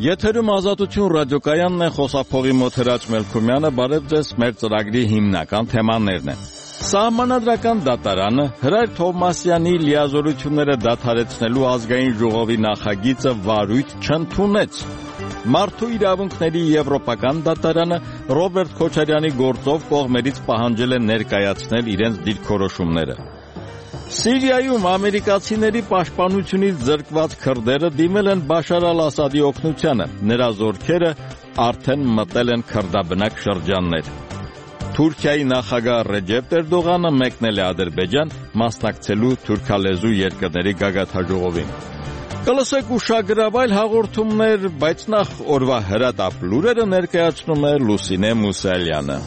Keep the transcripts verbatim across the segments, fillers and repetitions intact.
Եթերում ազատություն ռադիոկայանն է, խոսափողի մոտ Հրաչ Մելքումյանը, բարև ձեզ, մեր ծրագրի հիմնական թեմաներն են։ Սահմանադրական դատարանը Հրայր Թովմասյանի լիազորությունները դադարեցնելու ազգային ժողովի նախագիծը վարույթ չընդունեց։ Մարդու իրավունքների եվրոպական դատարանը Ռոբերտ Քոչարյանի գործով կողմերից պահանջել է ներկայացնել իրենց դիրքորոշումները։ Սիրիայում ամերիկացիների պաշտպանությունից զրկված քրդերը դիմել են Բաշար ալ-Ասադի օգնությանը, նրա զորքերը արդեն մտել են քրդաբնակ շրջաններ։ Թուրքիայի նախագահ Ռեջեփ Էրդողանը մեկնել է Ադրբեջան մասնակցելու թուրքալեզու երկրների գագաթնաժողովին։ Կլսեք ուշագրավ այլ հաղորդումներ, բայց նախ օրվա հրատապ լուրերը ներկայացնում է Լուսինե Մուսալյանը։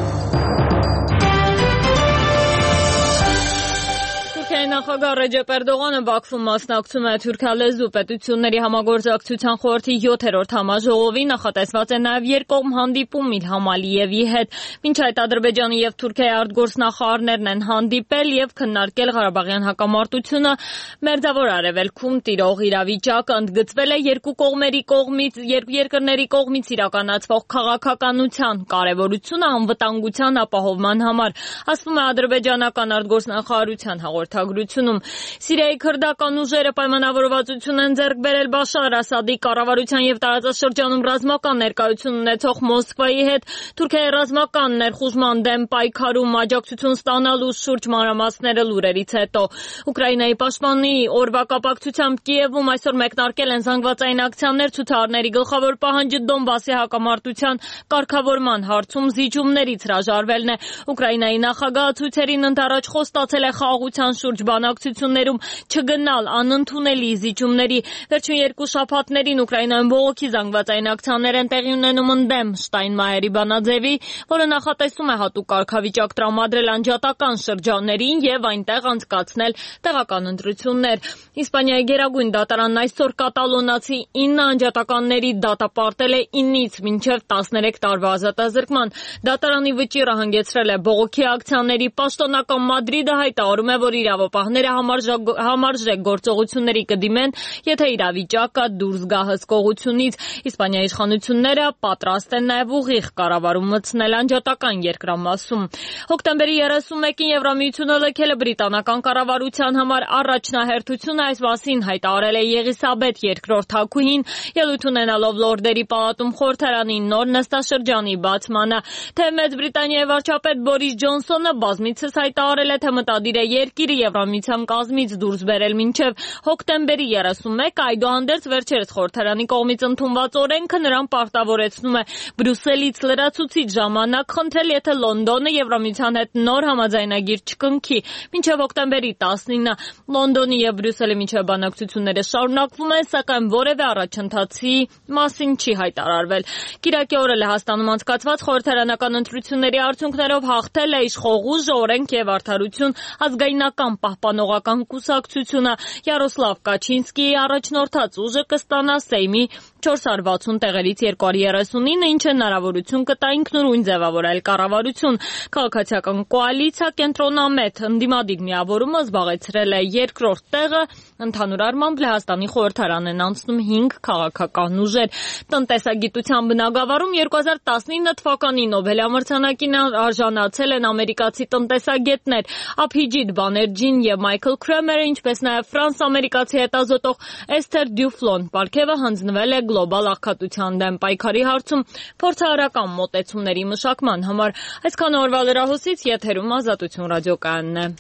Նախագահ Ռեջեփ Էրդողանը Բաքվում մասնակցում է թուրքալեզու պետությունների համագործակցության խորհրդի յոթերորդ համաժողովի, նախատեսված է նաև երկկողմ հանդիպում Իլհամ Ալիևի հետ։ Մինչ այդ Ադրբեջանի եւ Թուրքիայի արտգործնախարարներն են հանդիպել եւ քննարկել Ղարաբաղյան հակամարտությունը, Մերձավոր Արևելքում տիրող իրավիճակը, ընդգծվել է երկու կողմերի կողմից, երկու երկրների կողմից իրականացվող քաղաքականության կարևորությունը անվտանգության ապահովման համար, ասվում է ադրբեջանական արտգործնախարարության հաղորդագրությունում։ Սիրիայի քրդական ուժերը պայմանավորվածություն են ձեռք բերել Բաշար Ասադի կառավարության եւ տարածաշրջանում ռազմական ներկայություն ունեցող Մոսկվայի հետ Թուրքիայի ռազմական ներխուժման դեմ պայքարում աջակցություն ստանալու շուրջ մանրամասները լուրերից հետո։ Ուկրաինայի պաշտպանի օրվա կապակցությամբ Կիևում այսօր մեկնարկել են զանգվածային ակցիաներ, ցուցարարների գլխավոր պահանջը Դոնբասի հակամարտության կարգավորման հարցում զիջումներից հրաժարվելն է։ Ուկրաինայի նախագահը ցույցերին ընդառաջ խոստացել է խաղաղության շուրջ բանակցություններում չգնալ անընդունելի զիջումների։ Վերջին երկու շաբաթներին Ուկրաինայում բողոքի զանգվածային ակցիաներ են տեղի ունենում ընդդեմ Շտայնմայերի բանաձևի, որը նախատեսում է հատուկ կարգավիճակ տրամադրել անջատական շրջաններին եւ այնտեղ անցկացնել տեղական ընտրություններ։ Իսպանիայի գերագույն դատարանն այսօր կատալոնացի ինը անջատականների դատապարտել է ինից մինչև տասներեք տարվա ազատազրկման։ Դատարանի վճիռը հանգեցրել է բողոքի ակցիաների, պաշտոնական Մադրիդը հայտարարում է, որ իրավապահները համարժեք գործողությունների կդիմեն, եթե իրավիճակը դուրս գա հսկողությունից։ Իսպանիայի իշխանությունները պատրաստ են նաև ուղիղ կառավարում մտցնել անջատական երկրամասում։ Հոկտեմբերի երեսունմեկին Եվրամիությունը լքել է բրիտանական կառավարության համար առաջնահերթությունը, այս մասին հայտարարել է Եղիսաբեթ երկրորդ թագուհին, ելույթ ունենալով Լորդերի պալատում խորհրդարանի նոր նստաշրջանի բացմանը։ Թե Մեծ Բրիտանիայի վարչապետ Բորիս Ջոնսոնը բազմիցս հայտարարել է, թե մտադիր է երկիրը Եվրամիության կազմից դուրս բերել մինչև հոկտեմբերի երեսունմեկը, այդուհանդերձ վերջերս խորհրդարանի կողմից ընդունված օրենքը նրան պարտավորեցնում է Բրյուսելից լրացուցիչ ժամանակ խնդրել, եթե Լոնդոնը Եվրամիության հետ նոր համաձայնագիր չկնքի։ Մինչև հոկտեմբերի տասնինը Լոնդոնի եւ Բրյուսելի միջև բանակցությունները շարունակվում են, սակայն որևէ առաջընթացի մասին չի հայտարարվել։ Կիրակի օրը Լեհաստանում անցկացված խորհրդարանական ընտրությունների արդյունքներով հաղթել է իշխող ուժը օրենք եւ արդարություն ազգայնական պահպանողական կուսակցությունը, Յարոսլավ Կաչինսկիի առաջնորդած ուժը կստանա Սեյմի չորսսот վաթսուն տեղերից երկուսսот երեսունինը, ինչը հնարավորություն կտա ինքնուրույն ձևավորել կառավարություն։ Քաղաքացիական կոալիցիա կենտրոնամետ ընդդիմադիր միավորումը զբաղեցրել է երկրորդ տեղը, ընդհանուր առմամբ Լեհաստանի խորհրդարան են անցնում հինգ քաղաքական ուժեր։ Տնտեսագիտության բնագավառում երկու հազար տասնինը թվականի Նոբելյա մրցանակին արժանացել են ամերիկացի տնտեսագետներ Աբհիջիտ Բաներջին եւ Մայքլ Քրեմերը, ինչպես նաեւ ֆրանս-ամերիկացի հետազոտող Էսթեր Դյուֆլոն։ Պարգևը հանձնվել է գլոբալ աղքատության դեմ պայքարի հարցում փորձարարական մոտեցումների մշակման համար։ Այսքան օրվա լրահոսից եթերում Ազատություն ռադիոկայանն է։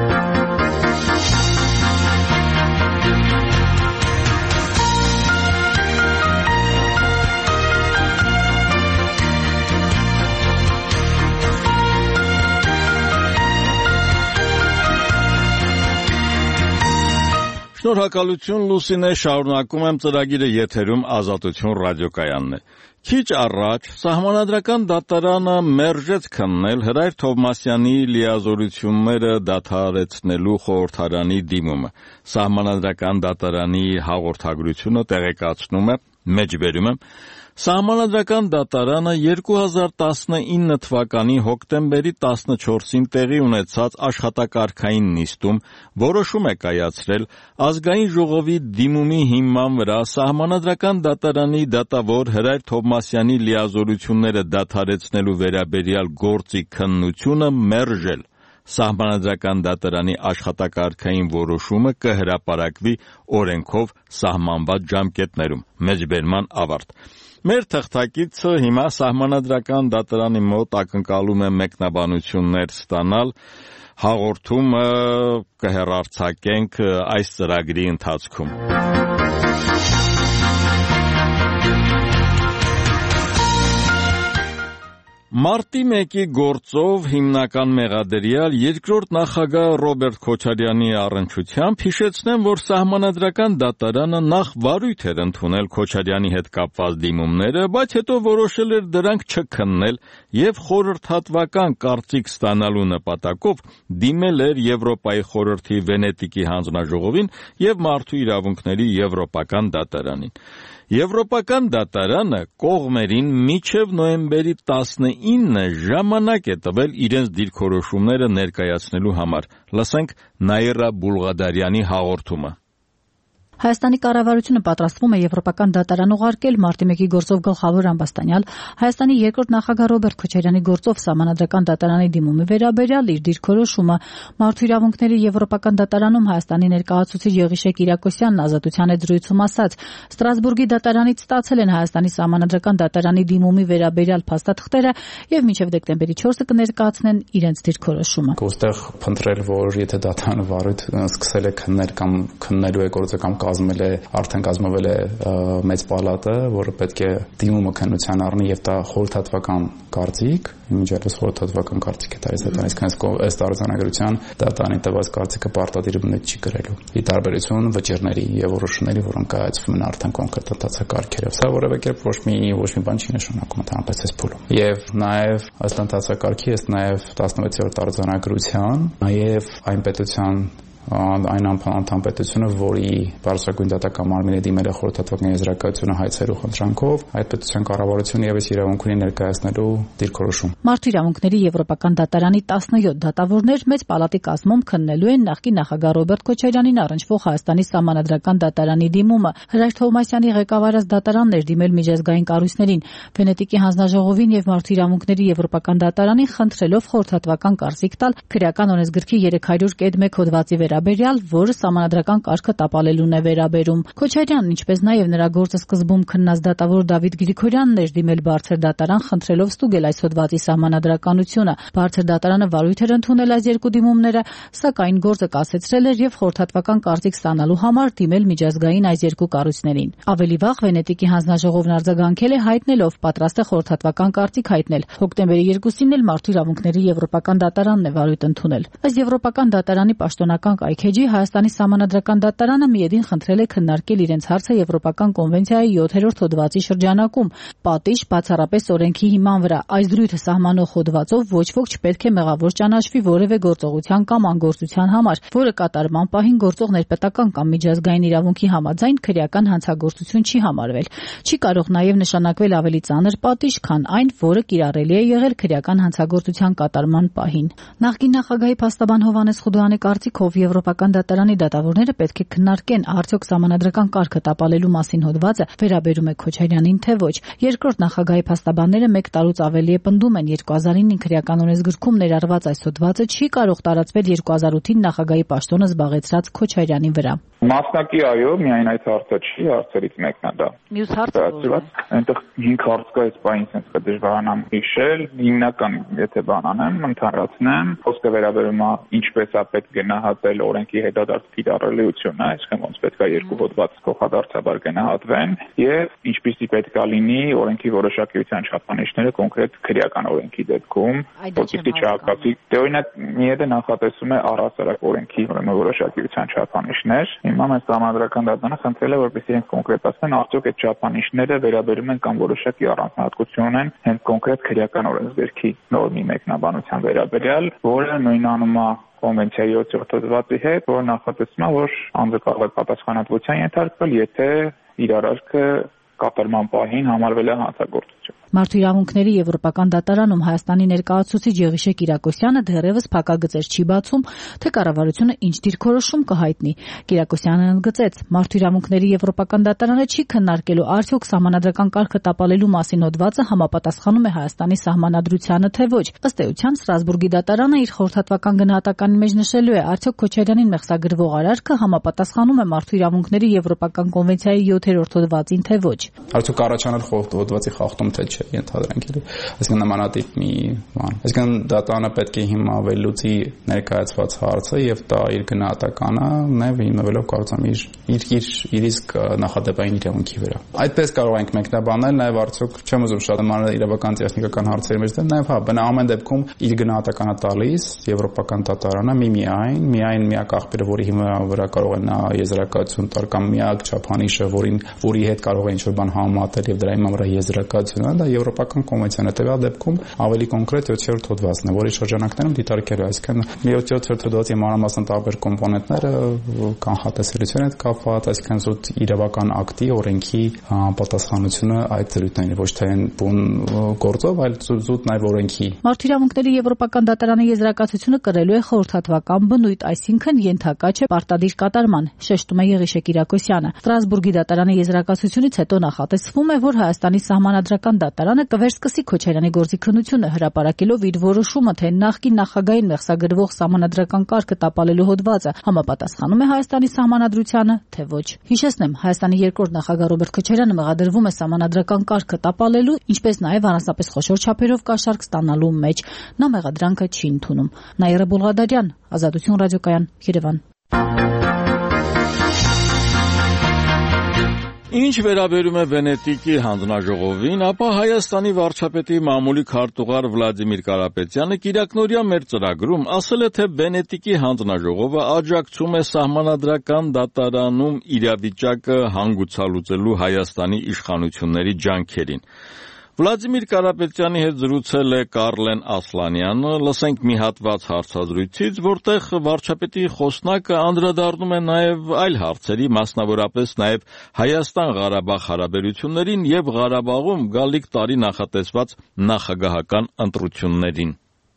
Շնորհակալություն Լուսինե, շարունակում եմ ծրագիրը եթերում Ազատություն ռադիոկայանն է։ Քիչ առաջ Սահմանադրական դատարանը մերժեց քննել Հրայր Թովմասյանի լիազորությունները դադարեցնելու խորհրդարանի դիմումը։ Սահմանադրական դատարանի հաղորդագրությունը տեղեկացնում է, Մեջբերում եմ, Սահմանադրական դատարանը երկու հազար տասնինը թվականի հոկտեմբերի տասնչորսին տեղի ունեցած աշխատակարգային նիստում որոշում է կայացրել ազգային ժողովի դիմումի հիման վրա Սահմանադրական դատարանի դատավոր Հրայր Թովմասյանի լիազորությունները դադարեցնելու վերաբերյալ գործի քննությունը մերժել։ Սահմանադրական դատարանի աշխատակարգային որոշումը կհրապարակվի օրենքով սահմանված ժամկետներում։ Մեջբերման ավարտ։ Մեր թղթակիցը հիմա Սահմանադրական դատարանի մոտ ակնկալում է մեկնաբանություններ ստանալ, հաղորդումը կհեռարձակենք այս ծրագրի ընթացքում։ Մարտի մեկի գործով հիմնական մեղադրյալ երկրորդ նախագահ Ռոբերտ Քոչարյանի առնչությամբ հիշեցնեմ, որ Սահմանադրական դատարանը նախ վարույթ էր ընդունել Քոչարյանի հետ կապված դիմումները, բայց հետո որոշել էր դրանք չքննել եւ խորհրդատվական կարծիք ստանալու նպատակով դիմել էր Եվրոպայի խորհրդի Վենետիկի հանձնաժողովին եւ Մարդու իրավունքների եվրոպական դատարանին։ Եվրոպական դատարանը կողմերին մինչև նոյեմբերի տասնինը ժամանակ է տվել իրենց դիրքորոշումները ներկայացնելու համար։ Լսենք Նաիրա Բուլղադարյանի հաղորդումը։ Հայաստանի կառավարությունը պատրաստվում է Եվրոպական դատարան ուղարկել մարտի մեկի գործով գլխավոր ամբաստանյալ Հայաստանի երկրորդ նախագահ Ռոբերտ Քոչարյանի գործով Սահմանադրական դատարանի դիմումի վերաբերյալ իր դիրքորոշումը։ Մարդու իրավունքների Եվրոպական դատարանում Հայաստանի ներկայացուցիչ Եղիշե Կիրակոսյանն ազատության հետ զրույցում ասաց. Ստրասբուրգի դատարանից ստացել են Հայաստանի Սահմանադրական դատարանի դիմումի վերաբերյալ փաստաթղթերը եւ մինչեւ դեկտեմբերի չորսը կներկայացնեն իրենց դիրքորոշումը։ Ոստեղ փնտրել, որ եթե դատարանը վարույթ սկսել է քննել կամ քննելու է գործը կամ կազմել է, արդեն կազմվել է մեծ պալատը, որը պետք է դիմումը քննության առնի եւ դա խորհրդատվական կարծիք, միջազգային խորհրդատվական կարծիք է տալիս դատարանից, քանզի ըստ արձանագրության դատարանի տված կարծիքը պարտադիր բնույթ չի կրելու։ Ի տարբերություն վճիռների եւ որոշումների, որոնք կայացվում են արդեն կոնկրետ ընթացակարգերով։ Սա որևէ կերպ ոչ մի ոչ մի բան չի նշանակում ընդհանրապես այս փուլում։ Եվ նաեւ ըստ ընթացակարգի, ըստ նաեւ տասնվեցերորդ արձանագրության, նաեւ այն պետության այն անդամ պետությունը, որի բարձրագույն դատական մարմինը դիմել է խորհրդատվական եզրակացությունը հայցելու խնդրանքով, այդ պետության կառավարությունը եւս իրավունք ունի ներկայացնելու դիրքորոշում։ Մարդու իրավունքների Եվրոպական դատարանի տասնյոթ դատավորներ մեծ պալատի կազմում քննելու են նախկին նախագահ Ռոբերտ Քոչարյանին առնչվող Հայաստանի Սահմանադրական դատարանի դիմումը։ Հրայր Թովմասյանի ղեկավարած դատարանն էր դիմել միջազգային կառույցներին, Վենետիկի հանձնաժողովին եւ Մարդու իրավունքների Եվրոպական դատարանին խնդրելով խորհրդատվական կարծիք տալ քրեական օրենսգրքի երեք հարյուր կետ մեկ հոդվածի վերաբերյալ, որը Սահմանադրական կարգը տապալելուն է վերաբերում։ Քոչարյանն, ինչպես նաև նրա գործը սկզբում քննած դատավոր Դավիթ Գրիգորյանն էր դիմել բարձր դատարան խնդրելով ստուգել այս հոդվածի սահմանադրականությունը։ Բարձր դատարանը վարույթ էր ընդունել այս երկու դիմումները, սակայն գործը կասեցրել էր եւ խորհրդատվական կարծիք ստանալու համար դիմել միջազգային այս երկու կառույցներին։ Ավելի վաղ Վենետիկի հանձնաժողովն արձագանքել է հայտնելով պատրաստ է խորհրդատվական կարծիք հայտնել։ Հոկտեմբերի երկուսին էլ Մարդու իրավունքների Եվրոպական դատարանն է վարույթ ընդունել։ Ըստ Եվրոպական դատարանի պաշտոնական կայքեջի Հայաստանի Սահմանադրական դատարանը միեդին խնդրել է քննարկել իրենց հարցը Եվրոպական կոնվենցիայի յոթերորդ հոդվածի շրջանակում։ Պատիժ բացառապես օրենքի հիման վրա այս դրույթը սահմանող հոդվածով ոչ ոք չպետք է մեղավոր ճանաչվի որևէ գործողության կամ անգործության համար, որը կատարման պահին գործող ներպետական կամ միջազգային իրավունքի համաձայն քրեական հանցագործություն չի համարվել։ Չի կարող նաև նշանակվել ավելի ծանր պատիժ, քան այն, որը կիրառելի է եղել քրեական հանցագործության կատարման պահին։ Նախկին նախագահի փաստաբան Հովհաննես Խուդոյանի կարծիքով Եվրոպական դատարանի դատավորները պետք է քննարկեն արդյոք Սահմանադրական կարգը տապալելու մասին հոդվածը վերաբերում է Քոչարյանին, թե ոչ։ Երկրորդ նախագահի փաստաբանները մեկ տարուց ավելի է պնդում են երկու հազար ինը քրեական օրենսգրքում ներառված այս հոդվածը չի կարող տարածվել երկու հազար ութին նախագահի պաշտոնը զբաղեցրած Քոչարյանի վրա։ Մասնակի այո, միայն այդ հարցը չի, հարցերից մեկն է դա։ Մյուս հարցը այնտեղ հինգ հարց կա, այս բանից ինձ կդժվարանամ հիշել, հիմնական եթե բան անեմ, ընդհանրացնեմ, խոսքը վերաբերում է ինչպես է պետք գնահատել օրենքի հետադարձ կիրառելիությունը, այսինքն ոնց պետք է երկու հոդված փոխադարձաբար գնահատվեն եւ ինչպիսի պետք է լինի օրենքի որոշակիության չափանիշները կոնկրետ քրեական օրենքի դեպքում, որպեսզի չհակասի։ Դե օրինակ միեդը նախատեսում է առհասարակ օրենքի որոշակիության չափանիշներ։ Հիմա մենք Սահմանադրական դատարանը խնդրել է, որպեսզի իրենք կոնկրետացնեն արդյոք այդ չափանիշները վերաբերում են կամ որոշակի առանձնահատկություն ունեն հենց կոնկրետ քրեական օրենսգրքի նորմի մեկնաբանության վերաբերյալ, որը նույնանում է կոնվենցիայի յոթերորդ հոդվածի հետ, որը նախատեսում է, որ անձը կարող է պատասխանատվության ենթարկվել, եթե իր արարքը կատարման պահին համարվել է հանցագործություն։ Մարդու իրավունքների եվրոպական դատարանում Հայաստանի ներկայացուցիչ Եղիշե Կիրակոսյանը դեռևս փակագծեր չի բացում, թե կառավարությունը ինչ դիրքորոշում կհայտնի։ Կիրակոսյանը ընդգծեց, մարդու իրավունքների եվրոպական դատարանը չի քննարկելու արդյոք սահմանադրական կարգը տապալելու մասին հոդվածը համապատասխանում է Հայաստանի սահմանադրությանը, թե ոչ։ Ըստ էության Ստրասբուրգի դատարանը իր խորհրդատվական գնահատականի մեջ նշելու է, արդյոք Քոչարյանին մեղսագրվող արարքը համապատասխանում է մարդու իրավունքների եվրոպական կոնվենցիայի յոթերորդ հոդվածին, թե ոչ։ Արդյոք առաջանալ հոդվածի խախտում թե չէ, ենթադրենք էլի։ Այսինքն նմանատիպ մի բան։ Այսինքն դատարանը պետք է հիմա վերլուծի ներկայացված հարցը եւ տա իր գնահատականը, նաեւ հիմնվելով կարծեմ իր իր իր իր իսկ նախադեպային իրավունքի վրա։ Այդպես կարող ենք մեկնաբանել, նաեւ արդյոք չեմ ուզում շատ մանր իրավական տեխնիկական հարցերի մեջ դեմ, նաեւ հա, բնա ամեն դեպքում իր գնահատականը տալիս եվրոպական դատարանը մի միայն, միայն միակ աղբյուրը, որի հիմա վրա կարող է նա եզրակացություն տալ կամ միակ չափանիշը, որին որի հետ կարող է ինչ-որ բան համատել եւ դրա հիման վրա եզրակացություն տալ, դա եվրոպական կոնվենցիան է։ Տվյալ դեպքում ավելի կոնկրետ յոթերորդ հոդվածն է, որի շրջանակներում դիտարկել է, այսինքն մի յոթերորդ հոդվածի մանրամասն տարբեր կոմպոնենտները կանխատեսելիության հետ կապված, այսինքն զուտ իրավական ակտի, օրենքի պատասխանությունը այդ ծրույթներին, ոչ թե բուն գործով, այլ զուտ նաեւ օրենքի։ Մարդու իրավունքների եվրոպական դատարանի եզրակացությունը կրելու է խորհրդատվական բնույթ, այսինքն ենթակա չէ պարտադիր կատարման, շեշտում է Եղիշե Կիրակոսյանը։ Ստրասբուրգի դատարանի եզրակացությունից հետո նախատեսվում է, որ Հայաստանի սահմանադրական դատարանը կվերսկսի Քոչարյանի գործի քննությունը, հրապարակելով իր որոշումը, թե նախկին նախագահային մեղսագրվող սահմանադրական կարգը տապալելու հոդվածը համապատասխանում է Հայաստանի սահմանադրությանը, թե ոչ։ Հիշեցնեմ, Հայաստանի երկրորդ նախագահ Ռոբերտ Քոչարյանը մեղադրվում է սահմանադրական կարգը տապալելու, ինչպես նաև առանձնապես խոշոր չափերով կաշառք ստանալու մեջ։ Նա մեղադրանքը չի ընդունում։ Նաիրա Բոլղադարյան, Ազատություն ռադիոկայան, Երևան։ Ինչ վերաբերում է Վենետիկի հանձնաժողովին, ապա Հայաստանի վարչապետի մամուլի քարտուղար Վլադիմիր Կարապետյանը կիրակնօրյա մեր ծրագրում ասել է, թե Վենետիկի հանձնաժողովը աջակցում է սահմանադրական դատարանում իրավիճակը հանգուցալուծելու Հայաստանի իշխանությունների ջանքերին։ Վլադիմիր Կարապետյանի հետ զրուցել է Կարլեն Ասլանյանը, լսենք մի հատված հարցազրույցից, որտեղ վարչապետի խոսնակը անդրադառնում է նաև այլ հարցերի, մասնավորապես նաև Հայաստան-Ղարաբաղ հարաբերություններին եւ Ղարաբաղում գալիք տարի նախատեսված նախագահական ընտրություններին։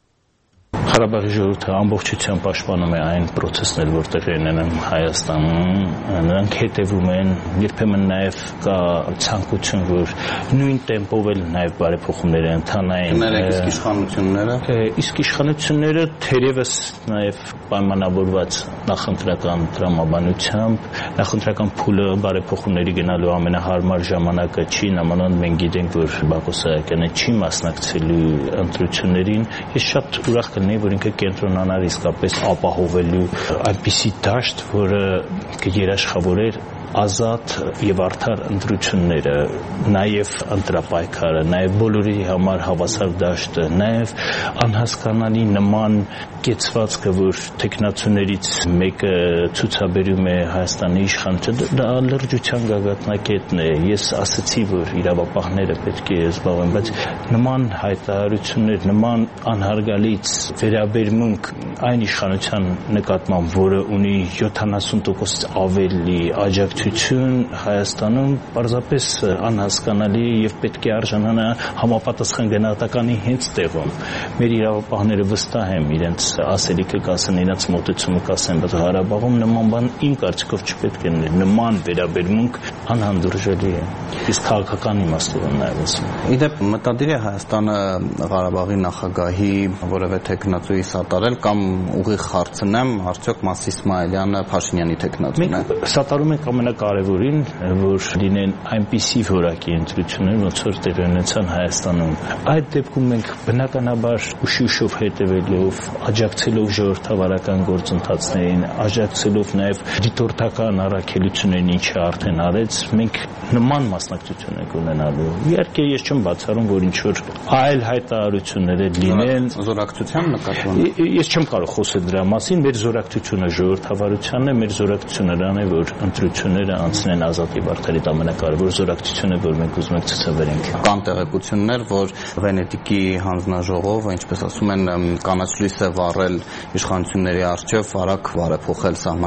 Ղարաբաղի ժողովուրդը ամբողջությամբ պաշտպանում է այն process-ներ, որ տեղի են ունենում Հայաստանում, նրանք հետևում են, երբեմն նաև կա ցանկություն, որ նույն տեմպով էլ նաև բարեփոխումներ ընթանային։ Իսկ իշխանությունները, իսկ իշխանությունները թերևս նաև պայմանավորված նախընտրական տրամաբանությամբ, նախընտրական փուլը բարեփոխումների գնալու ամենահարմար ժամանակը չի, նամանավանդ մենք գիտենք, որ Բակո Սահակյանը չի մասնակցելու ընտրություններին։ Ես շատ ուրախ կլինեի, որ ինքը կենտրոնանար իսկապես ապահովելու այնպիսի դաշտ, որը կերաշխավորեր ազատ եւ արդար ընտրությունները, նաեւ ընտրապայքարը, նաեւ բոլորի համար հավասար դաշտը, նաեւ անհասկանալի նման կեցվածքը, որ տեխնացուներից մեկը ցուցաբերում է Հայաստանի իշխանությունը, դա լրջության գագաթնակետն է։ Ես ասացի, որ իրավապահները պետք է զբաղվեն, բայց նման հայտարարություններ, նման անհարգալից վերաբերմունք այն իշխանության նկատմամբ, որը ունի յոթանասուն տոկոսից ավելի աջակցություն Հայաստանում, պարզապես անհասկանալի եւ պետք է արժանանա համապատասխան գնահատականի հենց տեղում։ Մեր իրավապահները վստահ եմ իրենց ասելիքը կասեն, իրենց մոտեցումը կասեն, բայց Ղարաբաղում նման բան իմ կարծիքով չպետք է լինի։ Նման վերաբերմունք անհանդուրժելի է։ Իսկ քաղաքական իմաստով եմ նաեւ ասում։ Իդեպ մտադիր է Հայաստանը Ղարաբաղի նախագահի որևէ տեխնացուի սատարել կամ ուղիղ հարցնեմ, արդյոք Մաս Իսմայելյանը Փաշինյանի տեխնացուն է։ Մենք սատարում ենք ամենակարևորին, որ լինեն այնպիսի որակի ընտրություններ, ոնց որ տեղի ունեցան Հայաստանում։ Այդ դեպքում մենք բնականաբար ուշի-ուշով հետևելով, աջակցելով ժողովրդավարական գործընթացներին, աջակցելով նաև դիտորդական առաքելություններին, ինչը արդեն արեց, մենք նման մասնակցություն ենք ունենալու։ Իհարկե ես չեմ բացառում, որ ինչ որ այլ հայտարարություններ լինեն զորակցության նկատմամբ։ Ես չեմ կարող խոսել դրա մասին, մեր զորակցությունը ժողովրդավարությանն է, մեր զորակցությունը դրան է, որ ընտրությունները անցնեն ազատ եւ արդար, այդ ամենակարևոր զորակցությունը, որ մենք ուզում ենք ցուցաբերենք։ Կան տեղեկություններ, որ Վենետիկի հանձնաժողովը, ինչպես ասում են, կանաչ լույս է վառել իշխանությունների առջև արագ բարեփոխել սահմանադրական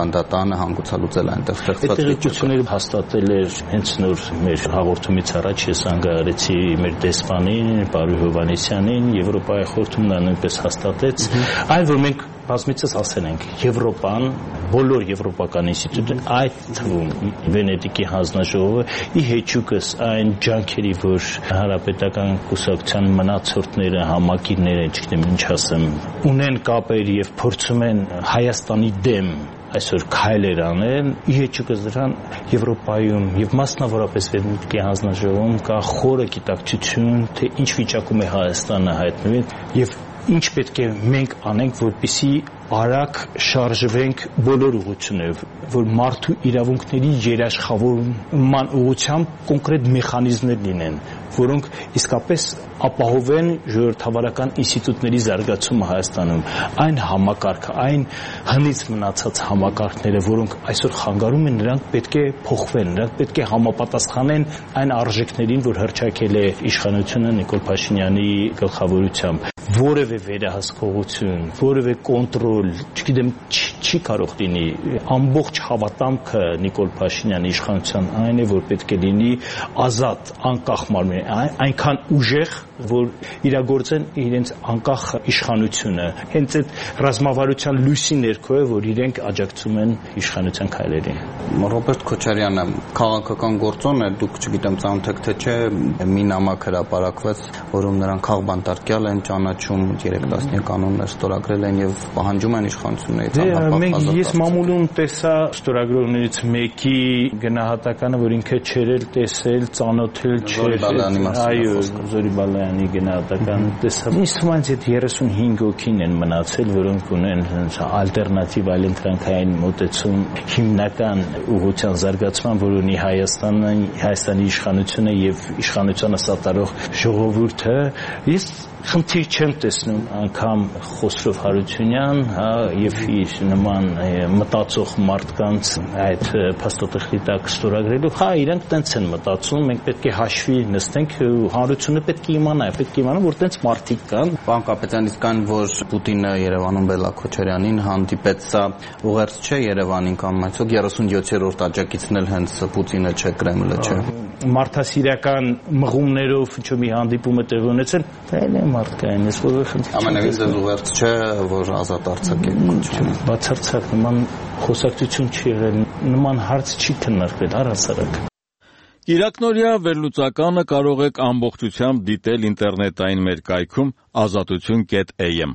համանadrական դատանը հանգուցալուծել այնտեղ ստեղծված տեղեկությունները հաստատել էր հենց նոր մեր հաղորդումից առաջ ես անգարեցի մեր դեսպանին Պարուհ Հովհաննիսյանին, Եվրոպայի խորհուրդում նա նույնպես հաստատեց, այն որ մենք բազմիցս ասել ենք Եվրոպան, բոլոր եվրոպական ինստիտուտները, այդ թվում Վենետիկի հանձնաժողովը ի հեճուկս այն ջանքերի, որ հանրապետական կուսակցության մնացորդները, համակիրները, չգիտեմ ինչ ասեմ, ունեն կապեր եւ փորձում են Հայաստանի դեմ այսօր քայլեր անեն, ի հեճուկս դրան Եվրոպայում եւ մասնավորապես Վենետիկի հանձնաժողովում կա խորը գիտակցություն, թե ինչ վիճակում է Հայաստանը հայտնվի եւ ինչ պետք է մենք անենք, որպեսզի արագ շարժվենք բոլոր ուղղություններով, որ մարդու իրավունքների երաշխավորման ուղղությամբ կոնկրետ մեխանիզմներ լինեն, որոնք իսկապես ապահովեն ժողովրդավարական ինստիտուտների զարգացումը Հայաստանում, այն համակարգը, այն հնից մնացած համակարգները, որոնք այսօր խանգարում են, նրանք պետք է փոխվեն, նրանք պետք է համապատասխանեն այն արժեքներին, որ հռչակել է իշխանությունը Նիկոլ Փաշինյանի գլխավորությամբ, որևէ վերահսկողություն, որևէ կոնտրոլ, չգիտեմ, չի կարող լինի, ամբողջ հավատամքը Նիկոլ Փաշինյանի իշխանության այն է, որ պետք է լինի ազատ, անկախ մարմին, այնքան ուժեղ, որ իրագործեն իրենց անկախ իշխանությունը, հենց այդ ռազմավարության լույսի ներքո է, որ իրենք աջակցում են իշխանության քայլերին։ Ռոբերտ Քոչարյանը քաղաքական գործոն է, դուք չգիտեմ ծանոթ եք թե չէ, մի նամակ հրապարակվեց, որում նրանք քաղբանտարկյալ են ճանաչում, երեք տասնյականներ ստորագրել են եւ պահանջում են իշխանություններից անհապաղ ազատացնել։ Ես մամուլում տեսա ստորագրողներից մեկի գնահատականը, որ ինքը չերել տեսել, ծանոթել չէր։ Այո, Զորի Բալայանի գնահատական տեսա։ Ինձ թվում է այդ երեսունհինգ հոգին են մնացել, որոնք ունեն ալտերնատիվ այլընտրանքային մոտեցում հիմնական ուղղության զարգացման, որ ունի Հայաստանը, Հայաստանի իշխանությունը եւ իշխանությունը սատարող ժողովուրդը։ Ես խնդիր չեմ տեսնում անգամ Խոսրով Հարությունյան, հա, եւ իր նման մտածող մարդկանց այդ փաստաթղթի տակ ստորագրելու, հա, իրանք տենց են մտածում, մենք պետք է հաշվի նստենք, հանրությունը պետք է իմանա, պետք է իմանա, որ տենց մարդիկ կան։ Պարոն կապիտան, իսկ այն, որ Պուտինը Երևանում Բելլա Քոչարյանին հանդիպեց, սա ուղերձ չէ Երևանին կամ այսօք երեսունյոթերորդ աջակիցն էլ հենց Պուտինը չէ, Կրեմլը չէ։ Մարդասիրական մղումներով ինչ-որ մի հանդիպում է տեղի ունեցել, դա մարդկային էս որը խնդիր։ Ամենևին ձեզ ուղերձ չէ, որ ազատ արձակեք Քոչարյանին։ Բացարձակ նման խոսակցություն չի եղել, նման հարց չի քննարկվել առհասարակ։ Կիրակնօրյա վերլուծականը կարող եք ամբողջությամբ դիտել ինտերնետային մեր կայքում ազատություն կետ էյ էմ։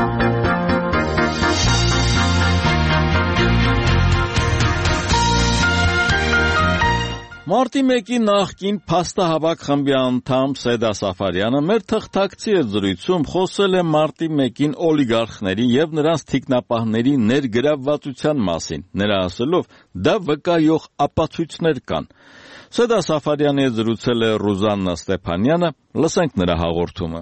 Մարտի մեկի նախկին փաստահավաք խմբի անդամ Սեդա Սաֆարյանը մեր թղթակցի հետ զրույցում խոսել է մարտի մեկին օլիգարխների եւ նրանց թիկնապահների ներգրավվածության մասին, նրա ասելով դա վկայող ապացույցներ կան։ Սեդա Սաֆարյանի հետ զրուցել է Ռուզաննա Ստեփանյանը, լսենք նրա հաղորդումը։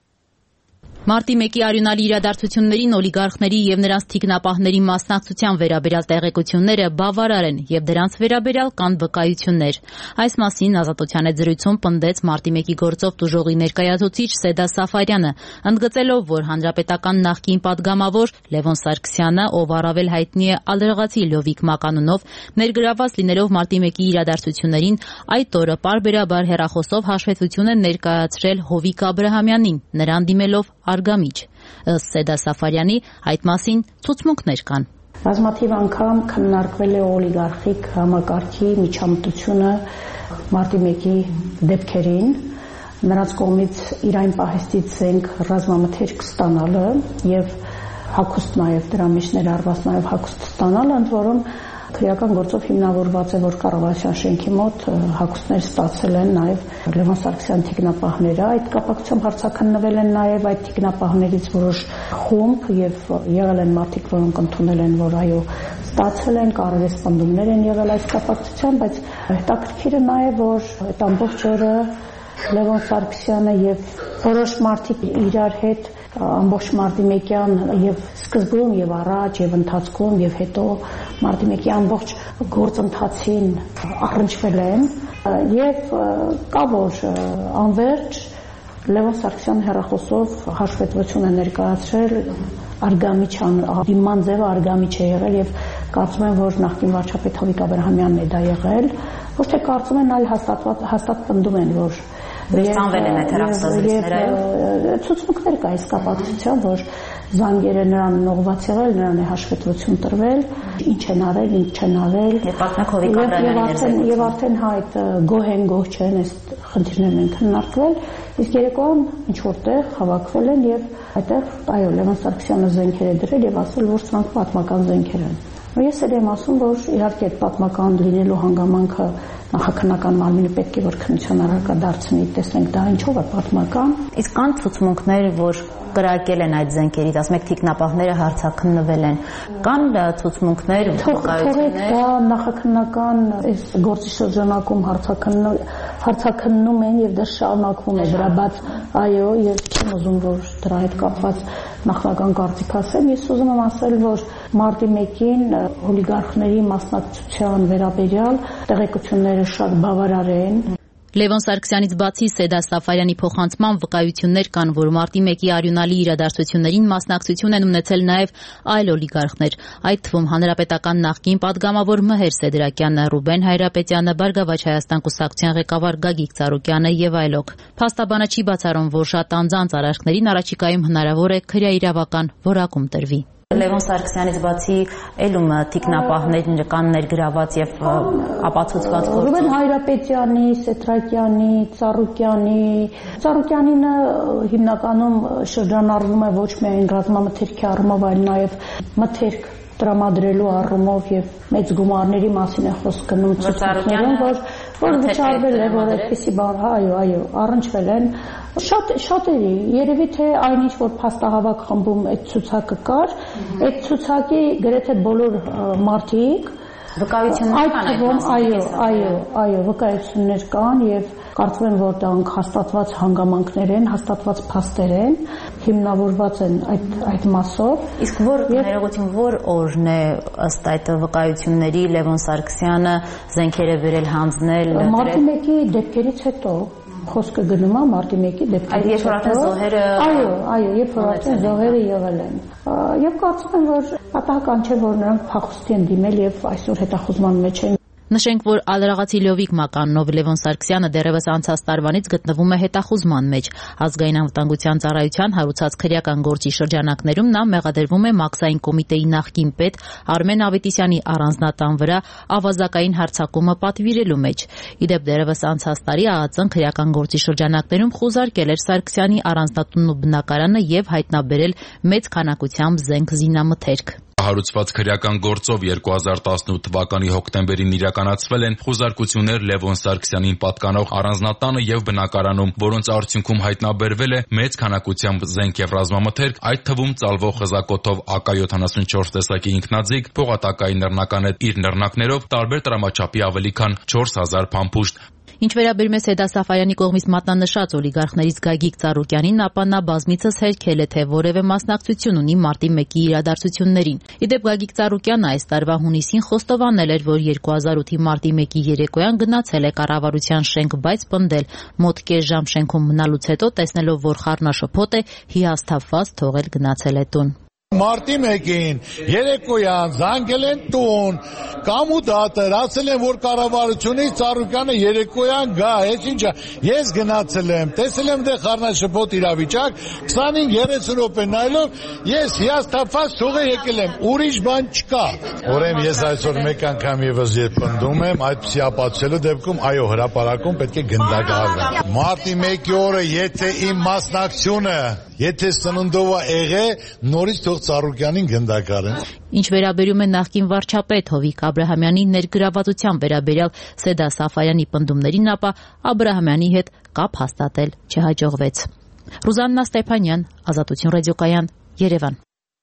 Մարտի մեկի արյունալի իրադարձություններին օլիգարխների եւ նրանց թիկնապահների մասնակցության վերաբերյալ տեղեկությունները բավարար են եւ դրանց վերաբերյալ կան վկայություններ։ Այս մասին Ազատության հետ զրույցում պնդեց մարտի մեկի գործով տուժողի ներկայացուցիչ Սեդա Սաֆարյանը, ընդգծելով, որ հանրապետական նախկին падգամավոր Լևոն Սարգսյանը, ով առավել հայտնի է ալրեղացի Լյովիկ Մականունով, ներգրավված լինելով մարտի մեկի իրադարձություններին, այդ օրը պարբերաբար հեռախոսով հաշվետվություն է ներկայացրել Հովիկ Աբրահամյանին, նրան դիմելով արգամիջ։ Ըստ Սեդա Սաֆարյանի, այդ մասին ցուցմունքներ կան։ Բազմաթիվ անգամ քննարկվել է օլիգարխիկ համակարգի միջամտությունը մարտի մեկի դեպքերին, նրանց կողմից իր այն պահեստից զենք ռազմամթերք ստանալը եւ հագուստ նաեւ դրա մեջ ներառված նաեւ հագուստ ստանալը, ընդ որում քրեական գործով հիմնավորված է, որ կառավարության շենքի մոտ հագուստներ ստացել են նաև Լևոն Սարգսյան թիկնապահները։ Այդ կապակցությամբ հարցաքննվել են նաև այդ թիկնապահներից որոշ խումբ եւ եղել են մարդիկ, որոնք ընդունել են, որ այո, ստացել են, կարևոր սպանդումներ են եղել այս կապակցությամբ, բայց հետաքրքիրը նաև որ այդ ամբողջ օրը Լևոն Սարգսյանը եւ որոշ մարդիկ իրար հետ ամբողջ մարտի մեկյան եւ սկզբում եւ առաջ եւ ընթացքում եւ հետո մարտի մեկի ամբողջ գործընթացին առնչվել են եւ կա որ անverջ Լևոն Սարգսյանը հեռախոսով հաշվետվություն է ներկայացրել արգամիջան դիման ձևը արգամիջ է եղել եւ կարծում եմ, որ նախկին վարչապետ Հովիկ Աբրահամյանն է դա եղել, ոչ թե կարծում են, այլ հաստատված հաստատ պնդում են, որ Ծանվել են այդ հեռախոսազրույցները։ Ցուցմունքներ կա այս կապակցությամբ, որ զանգերը նրան ուղղված եղել, նրան է հաշվետվություն տրվել, ինչ են արել, ինչ չեն արել։ Եվ պատմեք Հովիկ Աբրահամյանի եւ արդեն հա այդ գոհ են, գոհ չեն, այս խնդիրներն են քննարկվել, իսկ երեկոյան ինչ որտեղ հավաքվել են եւ այդտեղ այո Լևոն Սարգսյանը զենքեր է դրել եւ ասել, որ սրանք պատմական զենքեր են։ Ես էլ եմ ասում, որ իհարկե այդ պատմական լինելու հանգամանքը նախաքննական մարմինը պետք է որ քննության առարկա դարձնի, տեսնենք դա ինչով է պատմական։ Իսկ կան ցուցմունքներ, որ կրակել են այդ զենքերից, ասում եք թիկնապահները հարցաքննվել են։ Կան ցուցմունքներ, վկայություններ։ Դա նախաքննական այս գործի շրջանակում հարցաքննում են եւ դա շարունակվում է դրա, բայց այո, ես չեմ ուզում որ դրա հետ կապված նախնական կարծիք ասեմ, ես ուզում եմ ասել, որ մարտի մեկին օլիգարխների մասնակցության վերաբերյալ տեղեկությունները շատ բավարար են։ Լևոն Սարգսյանից բացի Սեդա Սաֆարյանի փոխանցման վկայություններ կան, որ մարտի մեկի արյունալի իրադարձություններին մասնակցություն են ունեցել նաև այլ օլիգարխներ, այդ թվում հանրապետական նախկին падգամավոր Մհեր Սեդրակյանը, Ռուբեն Հայրապետյանը, Բարգավաճ Հայաստան կուսակցության ղեկավար Գագիկ Ծառուկյանը եւ այլոք։ Փաստաբանը չի բացառում, որ շատ անձանց արարքներին առաջիկայում հնարավոր է քրեաիրավական որակում տրվի։ Լևոն Սարգսյանից բացի ելում թիկնապահներ կան ներգրաված եւ ապացուցված գործ։ Ռուբեն Հայրապետյանի, Սեդրակյանի, Ծառուկյանի, Ծառուկյանինը հիմնականում շրջանառվում է ոչ միայն ռազմամթերքի առումով, այլ նաեւ մթերք տրամադրելու առումով եւ մեծ գումարների մասին է խոսք գնում ցուցակներում, որ որ վճարվել է, որ այդպեսի բան, այո, այո, առնչվել են շատ շատերի, երևի թե այնինչ որ փաստահավաք խմբում այդ ցուցակը կար, այդ ցուցակի գրեթե բոլոր մարդիկ վկայություններ կան այդ մասին։ Այո, այո, այո, վկայություններ կան եւ կարծում եմ, որ դրանք հաստատված հանգամանքներ են, հաստատված փաստեր են, հիմնավորված են այդ այդ մասով։ Իսկ որ ներողություն, որ օրն է ըստ այդ վկայությունների Լևոն Սարգսյանը զենքերը վերել հանձնել։ Մարտի մեկի դեպքերից հետո խոսքը գնում է մարտի մեկի դեպքերից։ Այդ երբ որ արդեն զոհերը Այո, այո, երբ որ արդեն զոհերը եղել են։ Եվ կարծում եմ, որ պատահական չէ, որ նրանք փախուստի են դիմել եւ այսօր հետախուզման մեջ են։ Նշենք, որ ալրաղացի Լյովիկ Մականնով Լևոն Սարգսյանը դեռևս անցած տարվանից գտնվում է հետախուզման մեջ։ Ազգային անվտանգության ծառայության հարուցած քրեական գործի շրջանակներում նա մեղադրվում է Մաքսային կոմիտեի նախկին պետ Արմեն Ավետիսյանի առանձնատան վրա ավազակային հարձակումը պատվիրելու մեջ։ Իդեպ դեռևս անցած տարի ԱԱԾ-ն քրեական գործի շրջանակներում խուզարկել էր Սարգսյանի առանձնատունն ու բնակարանը եւ հայտնաբերել մեծ քանակությամբ զենք զինամթերք։ Հարուցված քրեական գործով երկու հազար տասնութ թվականի հոկտեմբերին իրականացվել են խուզարկություններ Լևոն Սարգսյանին պատկանող առանձնատանը եւ բնակարանում, որոնց արդյունքում հայտնաբերվել է մեծ քանակությամբ զենք եւ ռազմամթերք, այդ թվում ծալվող խզակոթով A K յոթանասունչորս տեսակի ինքնաձիգ, փողատակային նռնականետ իր նռնակներով, տարբեր տրամաչափի ավելի քան չորս հազար փամփուշտ։ Ինչ վերաբերում է Սեդա Սաֆարյանի կողմից մատնանշած օլիգարխներից Գագիկ Ծառուկյանին, ապա նա բազմիցս հերքել է, թե որևէ մասնակցություն ունի մարտի մեկի իրադարձություններին։ Իդեպ Գագիկ Ծառուկյանը այս տարվա հունիսին խոստովանել էր, որ երկու հազար ութի մարտի մեկի երեկոյան գնացել է կառավարության շենք, բայց պնդել մոտ կես ժամ շենքում մնալուց հետո տեսնելով, որ խառնաշփոթ է, հիասթափված թողել գնացել է տուն։ Մարտի մեկին երեկոյան զանգել են տուն, կամուտատր, ասել են, որ կառավարությունից Ծառուկյանը երեկոյան գա, այս ինչա, ես գնացել եմ, տեսել եմ դե խառնաշփոթ իրավիճակ, քսանհինգ երեսուն րոպե նայելով, ես հիասթափված թողել եկել եմ, ուրիշ բան չկա։ Ուրեմն ես այսօր մեկ անգամ եւս երբ պնդում եմ, այդպիսի ապացուցելու դեպքում, այո, հրապարակում պետք է գնդակահարվեն։ Մարտի մեկի օրը, եթե իմ մասնակցությունը, եթե սննդով է եղել, նորից թող Ծառուկյանին գնդակարեն։ Ինչ վերաբերում է նախկին վարչապետ Հովիկ Աբրահամյանի ներգրավվածության վերաբերյալ Սեդա Սաֆարյանի պնդումներին, ապա Աբրահամյանի հետ կապ հաստատել չհաջողվեց։ Ռուզաննա Ստեփանյան, Ազատություն ռադիոկայան, Երևան։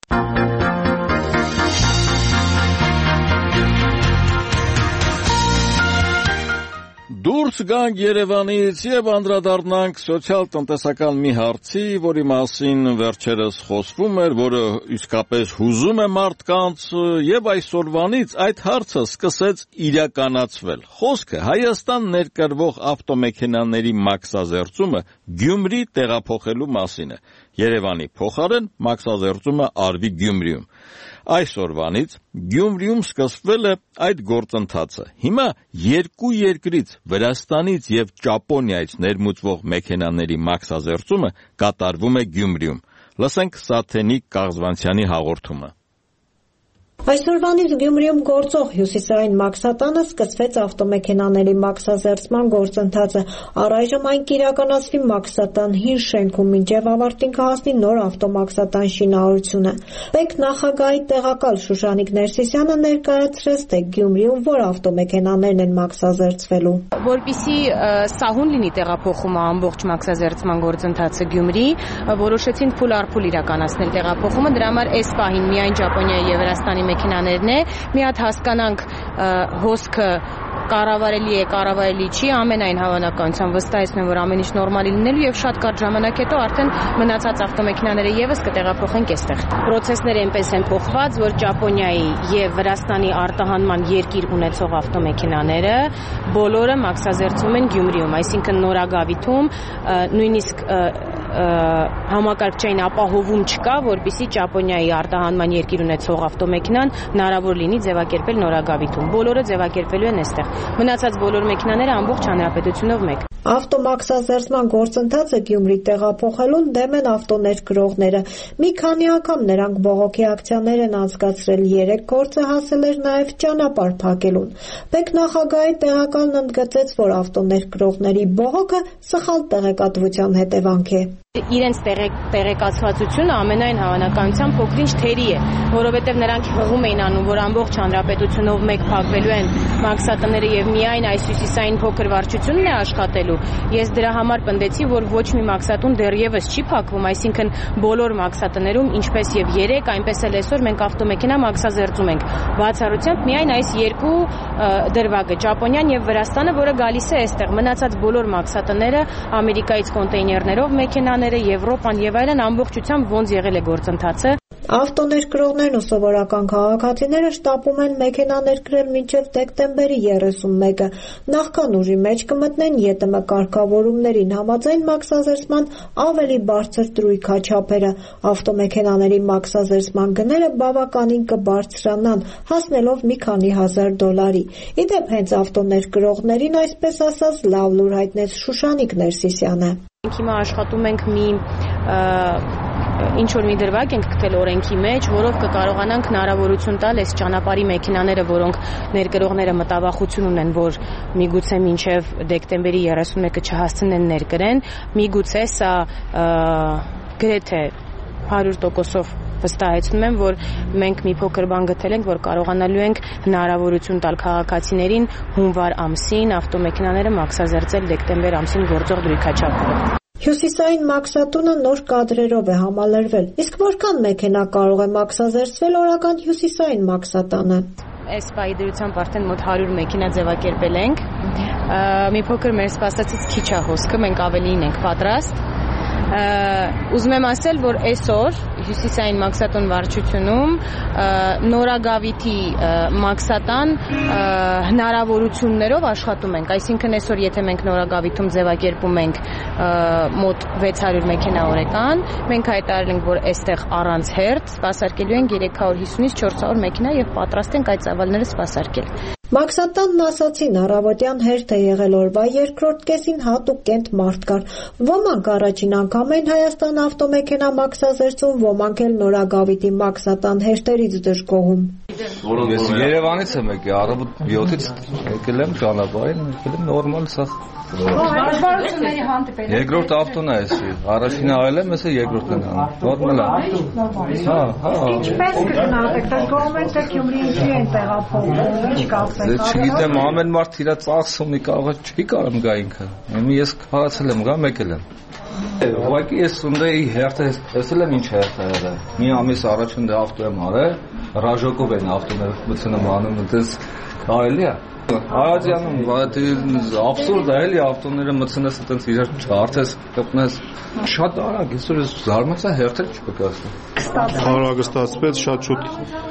Դուրս գանք Երևանից եւ անդրադառնանք սոցիալ-տնտեսական մի հարցի, որի մասին վերջերս խոսվում էր, որը իսկապես հուզում է մարդկանց, եւ այսօրվանից այդ հարցը սկսեց իրականացվել։ Խոսքը Հայաստան ներկրվող ավտոմեքենաների մաքսազերծումը Գյումրի տեղափոխելու մասին է։ Երևանի փոխարեն մաքսազերծումը արվի Գյումրիում։ Այսօրվանից Գյումրիում սկսվել է այդ գործընթացը։ Հիմա երկու երկրից Վրաստանից եւ Ճապոնիայից ներմուծվող մեքենաների մաքսազերծումը կատարվում է Գյումրիում։ Լսենք Սաթենիկ Կաղզվանցյանի հաղորդումը։ Այսօրվանից Գյումրիում գործող հյուսիսային մաքսատանը սկսվեց ավտոմեքենաների մաքսազերծման գործընթացը։ Առայժմ այն կիրականացվի մաքսատան հին շենքում, մինչև ավարտին կհասնի նոր ավտոմաքսատան շինարարությունը։ Պետ նախագահի տեղակալ Շուշանիկ Ներսիսյանը ներկայացրեց, թե Գյումրիում որ ավտոմեքենաներն են մաքսազերծվելու։ Որպեսզի սահուն լինի տեղափոխումը ամբողջ մաքսազերծման գործընթացը Գյումրի, որոշեցին փուլ առ փուլ իրականացնել տեղափոխումը։ Դրա համար այս պահին միայն Ճապոնիայի եւ Վրաստանի մեքենաներն է, մի հատ հասկանանք հոսքը կառավարելի է, կառավարելի չի, ամենայն հավանականությամբ վստահեցնում եմ, որ ամեն ինչ նորմալի լինելու եւ շատ կարճ ժամանակ հետո արդեն մնացած ավտոմեքենաները եւս կտեղափոխենք այստեղ։ Պրոցեսները այնպես են փոխված, որ Ճապոնիայի եւ Վրաստանի արտահանման երկիր ունեցող ավտոմեքենաները բոլորը մաքսազերծվում են Գյումրիում, այսինքն Նորագավիթում, նույնիսկ համակարգչային ապահովում չկա, որպեսզի Ճապոնիայի արտահանման երկիր ունեցող ավտոմեքենան հնարավոր լինի ձևակերպել Նորագավիթում։ Բոլորը ձևակերպելու են այստեղ։ Մնացած բոլոր մեքենաները ամբողջ հանրապետությունով մեկ։ Ավտոմաքսազերծման գործընթացը Գյումրի տեղափոխելուն դեմ են ավտոներկրողները։ Մի քանի անգամ նրանք բողոքի ակցիաներ են անցկացրել, երեք գործը հասել էր նաև ճանապարհ փակելուն։ Պետ նախագահի տեղակալն ընդգծեց, որ ավտոներկրողների բողոքը սխալ տեղեկատվության հետևանք է։ Իրենց տեղեկացվածությունը ամենայն հավանականությամբ փոքրինչ թերի է, որովհետև նրանք հղում էին անում, որ ամբողջ հանրապետությունով մեկ փակվելու են մաքսատները եւ միայն այս հյուսիսային փոքր վարչությունն է աշխատելու։ Ես դրա համար պնդեցի, որ ոչ մի մաքսատուն դեռևս չի փակվում, այսինքն բոլոր մաքսատներում, ինչպես եւ երեք, այնպես էլ այսօր մենք ավտոմեքենա մաքսազերծում ենք։ Բացառությամբ միայն այս երկու դրվագը՝ Ճապոնիան եւ Վրաստանը, որը գալիս է այստեղ։ Մնացած բոլոր մաքսատները Ամերիկայից կոնտեյներներով մեքենա Եվրոպան եւ այլն ամբողջությամբ ոնց եղել է գործընթացը։ Ավտոներկրողներն ու սովորական քաղաքացիները շտապում են մեքենա ներկրել մինչև դեկտեմբերի երեսունմեկը։ Նախքան ուժի մեջ կմտնեն ԵՏՄ կարգավորումներին համաձայն մաքսազերծման ավելի բարձր դրույքաչափերը։ Ավտոմեքենաների մաքսազերծման գները բավականին կբարձրանան, հասնելով մի քանի հազար դոլարի։ Իդեպ հենց ավտոներկրողներին այսպես ասած լավ լուր հայտնեց Շուշանիկ Ներսիսյանը։ Մենք հիմա աշխատում ենք մի ինչ որ մի դրվագ ենք գտել օրենքի մեջ, որով կկարողանանք հնարավորություն տալ այս ճանապարհի մեքենաները, որոնք ներկրողները մտավախություն ունեն, որ միգուցե մինչև դեկտեմբերի երեսունմեկը չհասցնեն ներկրեն, միգուցե սա գրեթե հարյուր տոկոսով վստահեցնում եմ, որ մենք մի փոքր բան գտել ենք, որ կարողանալու ենք հնարավորություն տալ քաղաքացիներին հունվար ամսին ավտոմեքենաները մաքսազերծել դեկտեմբեր ամսին գործող դրույքաչափերով։ Հյուսիսային մաքսատունը նոր կադրերով է համալրվել, իսկ որքան մեքենա կարող է մաքսազերծվել օրական հյուսիսային մաքսատանը։ Այս պահի դրությամբ արդեն մոտ հարյուր մեքենա ձևակերպել ենք։ Մի փոքր մեր սպասածից քիչ է հոսքը, մենք ավելին ենք պատրաստ։ Ուզում եմ ասել, որ այսօր հյուսիսային մաքսատուն վարչությունում Նորագավիթի մաքսատան հնարավորություններով աշխատում ենք, այսինքն այսօր եթե մենք Նորագավիթում ձևակերպում ենք մոտ վեց հարյուր մեքենա օրական, մենք հայտարարել ենք, որ այստեղ առանց հերթ սպասարկելու ենք երեք հարյուր հիսունից չորս հարյուր մեքենա եւ պատրաստ ենք այդ ծավալները սպասարկել։ Մաքսատանն ասացին, առավոտյան հերթ է եղել օրվա երկրորդ կեսին հատուկ կենտ մարդ կար։ Ոմանք առաջին անգամ են Հայաստան ավտոմեքենա մաքսազերծում, ոմանք էլ Նորագավիթի մաքսատան հերթերից դժգոհում։ Ես Երևանից եմ եկել, առավոտ յոթից եկել եմ ճանապարհին, եկել եմ նորմալ սա։ Դժվարությունների հանդիպել։ Երկրորդ ավտոն է էսի, առաջինը այլ եմ, էսը երկրորդն է։ Նորմալ է։ Հա, հա։ Ինչպես կգնահատեք, դժգոհում եք, թե Գյումրի ինչի են տեղափոխվում, ինչ կապ է։ Չգիտեմ, ամեն մարդ իր ծախսումի կարող չի կարող գա ինքը։ Ես հարացել եմ, գա եկել եմ։ Ուղղակի ես ունեի հերթը, ասել եմ ինչ հերթ է եղել։ Մի ամիս առաջ ունդ ավտո եմ արել, ռաժոկով են ավտոները մտցնում անում, այդպես կարելի է։ Արաջանում, աբսուրդ է էլի ավտոները մտցնես այդպես իրար չարթես, կպնես։ Շատ արագ, այսօր ես զարմացա հերթը չկասնի։ Արագ ստացվեց, շատ շուտ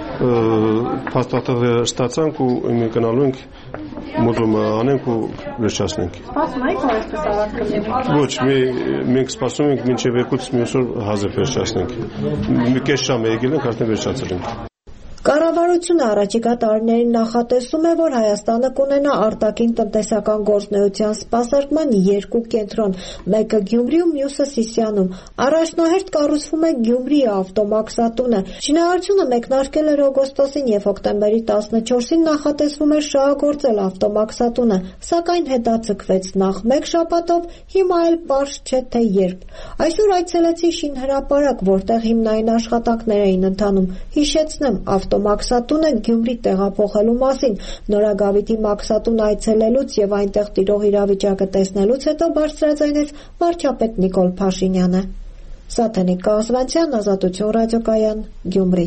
փաստաթղթը ստացանք ու մենք գնալու ենք մոդումը անենք ու վերջացնենք։ Սպասում եք, որ այսպես արագ կլինի։ Ոչ, մենք սպասում ենք մինչև երկուց մյուս օր հազար վերջացնենք։ Մի կես ժամ է եկել ենք, արդեն վերջացել ենք։ Կառավարությունը առաջիկա տարիներին նախատեսում է, որ Հայաստանը կունենա արտաքին տնտեսական գործունեության սպասարկման երկու կենտրոն, մեկը Գյումրիում, մյուսը Սիսիանում։ Առաջնահերթ կառուցվում է Գյումրիի ավտոմաքսատունը։ Շինարարությունը մեկնարկել էր օգոստոսին և հոկտեմբերի տասնչորսին նախատեսվում էր շահագործել ավտոմաքսատունը, սակայն հետաձգվեց նախ մեկ շաբաթով, հիմա էլ պարզ չէ թե երբ։ Այսօր այցելեցի շինհրապարակ, որտեղ հիմնային աշխատանքներ էին ընթանում։ Հիշեցնեմ, ավտոմաքսատունը Գյումրի տեղափոխելու մասին։ Նորագավիթի մաքսատուն այցելելուց եւ այնտեղ տիրող իրավիճակը տեսնելուց հետո բարձրաձայնեց վարչապետ Նիկոլ Փաշինյանը։ Սաթենիկ Կազվանցյան, Ազատություն ռադիոկայան, Գյումրի։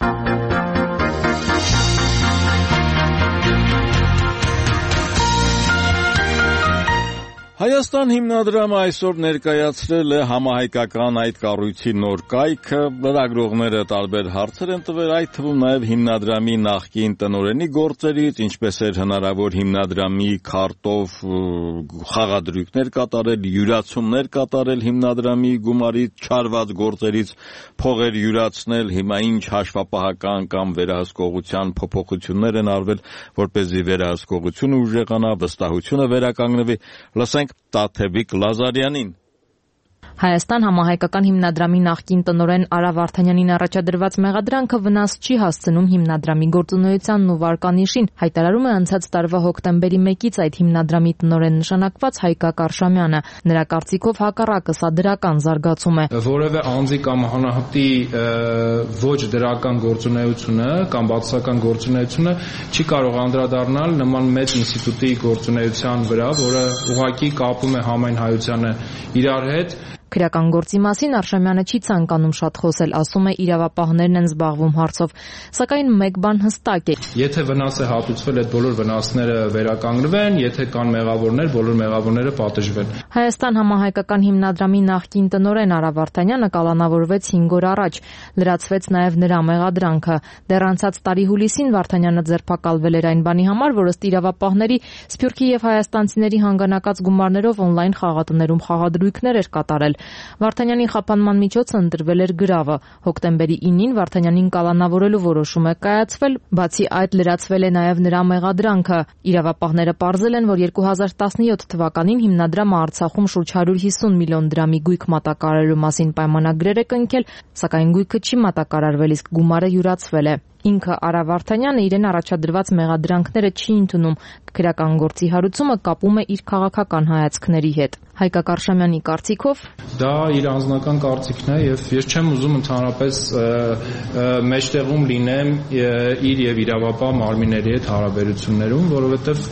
Հայաստան հիմնադրամը այսօր ներկայացրել է համահայկական այդ կառույցի նոր կայքը, լրագրողները տարբեր հարցեր են տվել, այդ թվում նաև հիմնադրամի նախկին տնօրենի գործերից, ինչպես էր հնարավոր հիմնադրամի քարտով խաղադրույքներ կատարել, յուրացումներ կատարել հիմնադրամի գումարից չարված գործերից, փողեր յուրացնել, հիմա ինչ հաշվապահական կամ վերահսկողության փոփոխություններ են արվել, որպեսզի վերահսկողությունը ուժեղանա, վստահությունը վերականգնվի։ Լսենք Տաթևիկ Լազարյանին։ Հայաստան համահայկական հիմնադրամի նախկին տնօրեն Արա Վարդանյանին առաջադրված մեղադրանքը վնաս չի հասցնում հիմնադրամի գործունեությանն ու վարկանիշին, հայտարարում է անցած տարվա հոկտեմբերի մեկից այդ հիմնադրամի տնօրեն նշանակված Հայկակ Արշամյանը։ Նրա կարծիքով հակառակը սա դրական զարգացում է։ Որևէ անձի կամ անհատի ոչ դրական գործունեությունը կամ բացասական գործունեությունը չի կարող անդրադառնալ նման մեծ ինստիտուտի գործունեության վրա, որը ուղղակի կապում է համայն հայությանը իրար հետ։ Քրեական գործի մասին Արշամյանը չի ցանկանում շատ խոսել, ասում է իրավապահներն են զբաղվում հարցով, սակայն մեկ բան հստակ է. Եթե վնաս է հատուցվել, այդ բոլոր վնասները վերականգնվեն, եթե կան մեղավորներ, բոլոր մեղավորները պատժվեն։ Հայաստան համահայկական հիմնադրամի նախկին տնօրեն Արա Վարդանյանը կալանավորվեց հինգ օր առաջ, լրացվեց նաև նրա մեղադրանքը։ Դեռ անցած տարի հուլիսին Վարդանյանը ձերբակալվել էր այն բանի համար, որ ըստ իրավապահների Սփյուռքի եւ հայաստանցիների հանգանակած գումարներով օնլայն խաղատներում խաղադրույքներ էր կատարել։ Վարդանյանի խափանման միջոցը ընտրվել էր գրավը։ Հոկտեմբերի ինին Վարդանյանին կալանավորելու որոշում է կայացվել, բացի այդ լրացվել է նաև նրա մեղադրանքը։ Իրավապահները պարզել են, որ երկու հազար տասնյոթ թվականին հիմնադրամը Արցախում շուրջ հարյուր հիսուն միլիոն դրամի գույք մատակարարելու մասին պայմանագրեր է կնքել, սակայն գույքը չի մատակարարվել, իսկ գումարը յուրացվել է։ Ինքը Արա Վարդանյանը իրեն առաջադրված մեղադրանքները չի ընդունում, քրեական գործի հարուցումը կապում է իր քաղաքական հայացքների հետ։ Հայկակ Արշամյանի կարծիքով դա իր անձնական կարծիքն է եւ ես չեմ ուզում ընդհանրապես մեջտեղում լինեմ իր եւ իրավապահ մարմինների հետ հարաբերություններում, որովհետեւ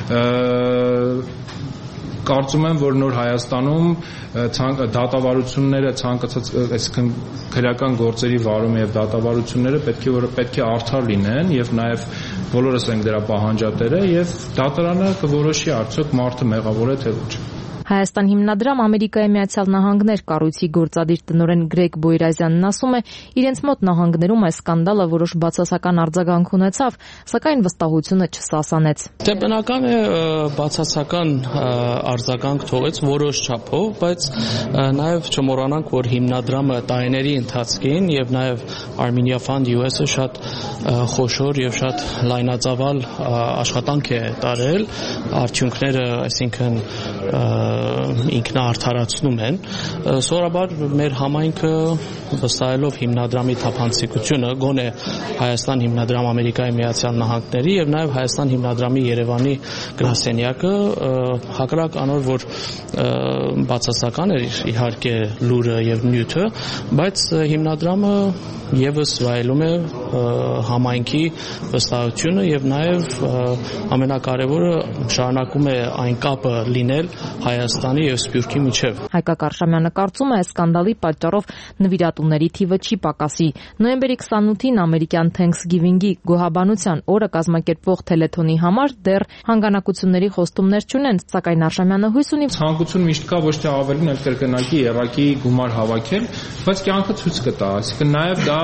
կարծում եմ, որ նոր Հայաստանում դատավարությունները ցանկացած այսինքն քրեական գործերի վարումը եւ դատավարությունները պետք է որ պետք է արդար լինեն եւ նաեւ բոլորս ենք դրա պահանջատերը եւ դատարանը կորոշի արդյոք մարդը մեղավոր է թե ոչ։ Հայաստան հիմնադրամ Ամերիկայի Միացյալ Նահանգներ կառույցի գործադիր տնօրեն Գրեգ Բոյրազյանն ասում է, իրենց մոտ նահանգներում այս սկանդալը որոշ բացասական արձագանք ունեցավ, սակայն վստահությունը չսասանեց։ Դե բնական է բացասական արձագանք թողեց որոշ չափով, բայց նաև չմոռանանք, որ հիմնադրամը տարիների ընթացքին եւ նաև Armenia Fund յու էս-ը շատ խոշոր եւ շատ լայնածավալ աշխատանք է տարել, արդյունքները, այսինքն ինքնաարդարացնում են, սովորաբար մեր համայնքը վստահելով հիմնադրամի թափանցիկությունը, գոնե Հայաստան հիմնադրամ Ամերիկայի Միացյալ Նահանգների եւ նաեւ Հայաստան հիմնադրամի Երևանի գրասենյակը հակառակ անոր, որ բացասական էր իհարկե լուրը եւ նյութը, բայց հիմնադրամը եւս վայելում է համայնքի վստահությունը եւ նաեւ ամենակարևորը շարունակում է այն կապը լինել Հայաստանի եւ Սփյուռքի միջև։ Հայկակ Արշամյանը կարծում է, այս սկանդալի պատճառով նվիրատուների թիվը չի պակասի։ Նոյեմբերի քսանութին ամերիկյան Thanksgiving-ի գոհաբանության օրը կազմակերպվող թելեթոնի համար դեռ հանգանակությունների խոստումներ չունեն, սակայն Արշամյանը հույս ունի ցանկություն միշտ կա ոչ թե ավելին, այլ կրկնակի երակի գումար հավաքել, բայց կյանքը ցույց կտա, այսինքն նաեւ դա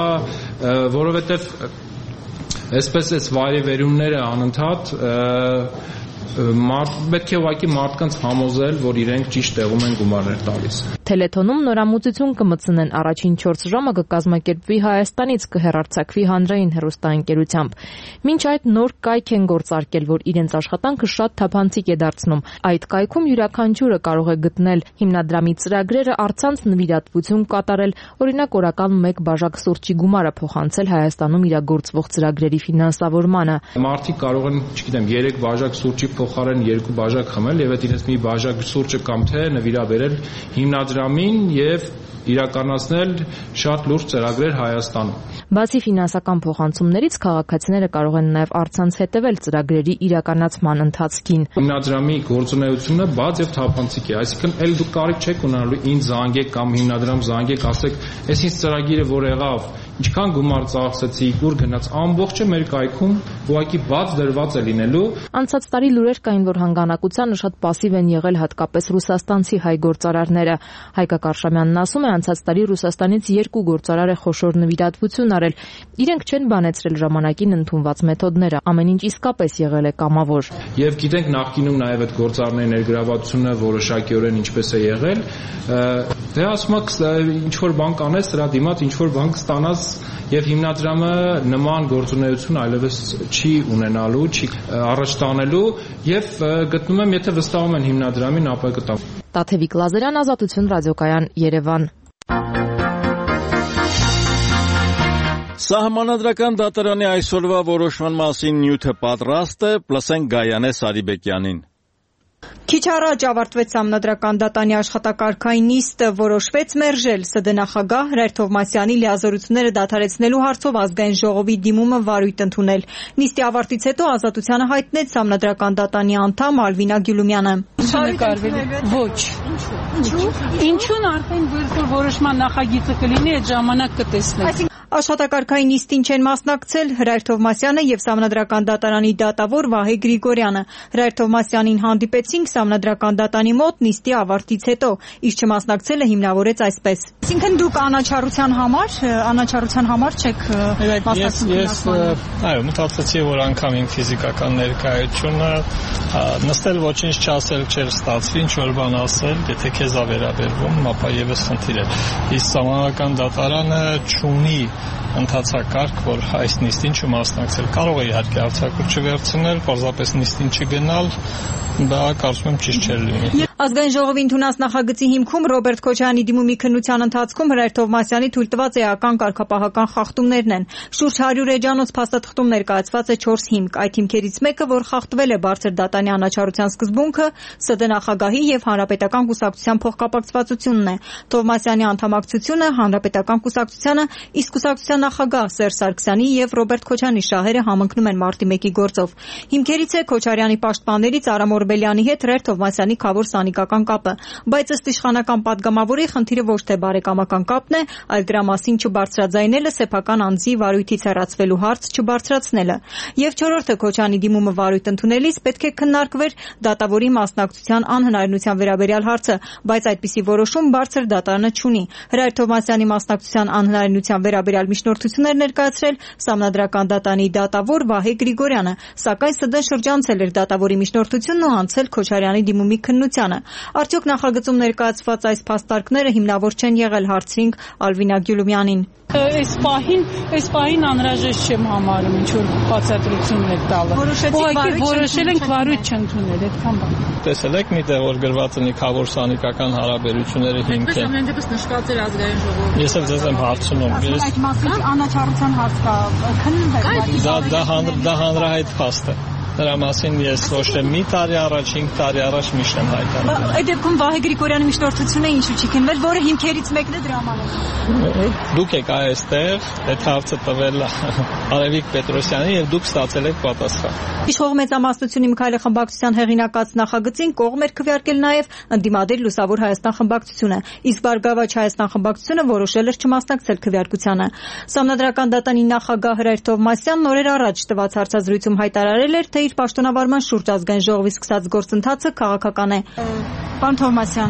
որովհետեւ այսպես էս վայրիվերումները անընդհատ պետք է ուղղակի մարդկանց համոզել, որ իրենք ճիշտ տեղում են գումարներ տալիս։ Թելեթոնում նորամուծություն կմտցնեն առաջին չորս ժամը կկազմակերպվի Հայաստանից կհեռարձակվի հանրային հեռուստաընկերությամբ։ Մինչ այդ նոր կայք են գործարկել, որ իրենց աշխատանքը շատ թափանցիկ է դարձնում։ Այդ կայքում յուրաքանչյուրը կարող է գտնել հիմնադրամի ծրագրերը, առցանց նվիրատվություն կատարել, օրինակ օրական մեկ բաժակ սուրճի գումարը փոխանցել Հայաստանում իրագործվող ծրագրերի ֆինանսավորմանը։ Մարդիկ կարող են, չգիտեմ, երեք բաժակ սուրճի փոխարեն երկու բաժակ խմել եւ այդ իրենց մի բաժակ սուրճը կամ թե նվիրաբերել հիմնադրամին եւ իրականացնել շատ լուրջ ծրագրեր Հայաստանում։ Բացի ֆինանսական փոխանցումներից քաղաքացիները կարող են նաև առցանց հետևել ծրագրերի իրականացման ընթացքին։ Հիմնադրամի գործունեությունը բաց եւ թափանցիկ է, այսինքն ել դուք կարիք չեք ունենալու ինձ զանգեք կամ հիմնադրամ զանգեք, ասեք, «Էս ինձ ծրագիրը որ եղավ, ինչքան գումար ծախսեցիք, ուր գնաց», ամբողջը մեր կայքում ուղղակի բաց դրված է լինելու։ Անցած տարի լուրեր կային, որ հանգանակությանը շատ պասիվ են եղել հատկապես ռուսաստանցի հայ գործարարները։ Հայկա Կարշամյանն ասում է, անցած տարի Ռուսաստանից երկու գործարար է խոշոր նվիրատվություն արել։ Իրենք չեն բանեցրել ժամանակին ընդունված մեթոդները, ամեն ինչ իսկապես եղել է կամավոր։ Եվ գիտենք նախկինում նաև այդ գործարարների ներգրավվածությունը որոշակիորեն ինչպես է եղել, դե ասում եք ինչ որ բան կանես, դրա դիմաց ինչ որ բան կստանաս եւ հիմնադրամը նման գործունեություն այլևս չի ունենալու, չի առաջ տանելու եւ գտնում եմ, եթե վստահում են հիմնադրամին, ապա կտա։ Տաթևիկ Լազարյան, Ազատություն ռադիոկայան, Երևան։ Սահմանադրական դատարանի այսօրվա որոշման մասին նյութը պատրաստ է, լսենք Գայանե Սարիբեկյանին։ Քիչ առաջ ավարտվեց Սահմանադրական դատանի աշխատակարգային նիստը, որոշվեց մերժել ՍԴ նախագահ Հրայր Թովմասյանի լիազորությունները դադարեցնելու հարցով ազգային ժողովի դիմումը վարույթ ընդունել։ Նիստի ավարտից հետո Ազատությանը հայտնեց Սահմանադրական դատանի անդամ Ալվինա Գյուլումյանը։ Ոչ։ Ինչու՞։ Ինչու՞ն արդեն որ որոշման նախագիծը կլինի, այդ ժամանակ կտեսնենք։ Աշխատակարգային նիստին չեն մասնակցել Հրայր Թովմասյանը եւ Սահմանադրական դատարանի դատավոր Վահե Գրիգորյանը։ Հրայր Թովմասյանին հանդիպեցինք Սահմանադրական դատանի մոտ նիստի ավարտից հետո, իսկ չմասնակցելը հիմնավորեց այսպես. Այսինքն դուք անաչառության համար, անաչառության համար չեք մասնակցում։ Ես այո, մտածեցի, որ անգամ իմ ֆիզիկական ներկայությունը նստել ոչինչ չասել չէր ստացվի, ինչ որ բան ասել, եթե քեզ ա վերաբերվում, ապա եւս խնդիր է։ Իսկ Սահմանադրական դատարանը չունի ընթացակարգ, որ այս նիստին չմասնակցել։ Կարող է իհարկե արձակուրդ չվերցնել, պարզապես նիստին չգնալ, դա կարծում եմ ճիշտ չէր լինի։ Ազգային ժողովի ընդունած նախագծի հիմքում Ռոբերտ Քոչարյանի դիմումի քննության ընթացքում Հրայր Թովմասյանի թույլտված էական կարգապահական խախտումներն են։ Շուրջ հարյուր էջանոց փաստաթղթում ներկայացված է չորս հիմք։ Այդ հիմքերից մեկը, որ խախտվել է բարձր դատանի անաչառության սկզբունքը, ՍԴ նախագահի եւ Հանրապետական կուսակցության փոխկապակցվածությունն է։ Թովմասյանի անդամակցությունը Հանրապետական կուսակցությանը, իսկ կուսակցության նախագահ Սերժ Սարգսյանի եւ Ռոբերտ Քոչարյանի շահերը համընկնում են մարտի մեկի գործով։ Հիմքերից է Քոչարյանի պաշտպաններից Արամ Օրբելյանի հետ Հրայր Թովմասյանի քավոր սանիկական կապը, բայց ըստ իշխանական падգամավորի խնդիրը ոչ թե բարեկամական կապն է, այլ դրա մասին չբարձրաձայնելը, սեփական անձի վարույթից հեռացվելու հարց չբարձրացնելը։ Եվ չորրորդը Քոչարյանի դիմումը վարույթ ընդունելիս պետք է քննարկվեր դատավորի մասնակցության անհնարինության վերաբերյալ հարցը, բայց այդպիսի որոշում բարձր դատարանը չունի։ Հրայր Թովմասյանի մասնակցության անհնարինության վերաբերյալ միջնորդություններ ներկայացրել Սահմանադրական դատանի դատավոր Վահե Գրիգորյանը, սակայն ՍԴ շրջանցել էր դատավորի միջնորդությունն ու անցել Քոչարյանի դիմումի քննությանը։ Արդյոք նախագծում ներկայացված այս փաստարկները հիմնավոր չեն եղել, հարցրինք Ալվինա Գյուլումյանին։ Այս պահին, այս պահին անհրաժեշտ չեմ համարում ինչ որ բացատրություններ տալը։ Որոշել ենք վարույթ չընդունել, այդքան բան։ Տեսել եք միտեղ որ գրված ունի քավոր սանիկական հարաբերությունների հիմք է։ Ամեն դեպս նշված էր ազգային ժողովի։ Ես էլ ձեզ եմ հարցնում։ Այդ մասին անաչառության հարց կա, քննվել։ Դա դա հանրահայտ փաստ է։ Դրա մասին ես ոչ թե մի տարի առաջ, հինգ տարի առաջ միշտ եմ հայտարարել։ Այդ դեպքում Վահե Գրիգորյանի միջնորդությունը ինչու չի քննվել, որը հիմքերից մեկն է դրա համար։ Դուք եք այստեղ, այդ հարցը տվել Արևիկ Պետրոսյանին եւ դուք ստացել եք պատասխան։ Իշխող մեծամասնությունի Միքայել խմբակցության հեղինակած նախագծին կողմ էր քվեարկել նաեւ ընդդիմադիր Լուսավոր Հայաստան խմբակցությունը, իսկ Բարգավաճ Հայաստան խմբակցությունը որոշել էր չմասնակցել քվեարկությանը։ Սահմանադրական դատանի նախագահ Հրայր Թովմասյանն օրեր առաջ տված հարցազրույցում հայտարարել էր, թե իր պաշտոնավարման շուրջ ազգային ժողովի սկսած գործընթացը քաղաքական է։ Պարոն Թովմասյան,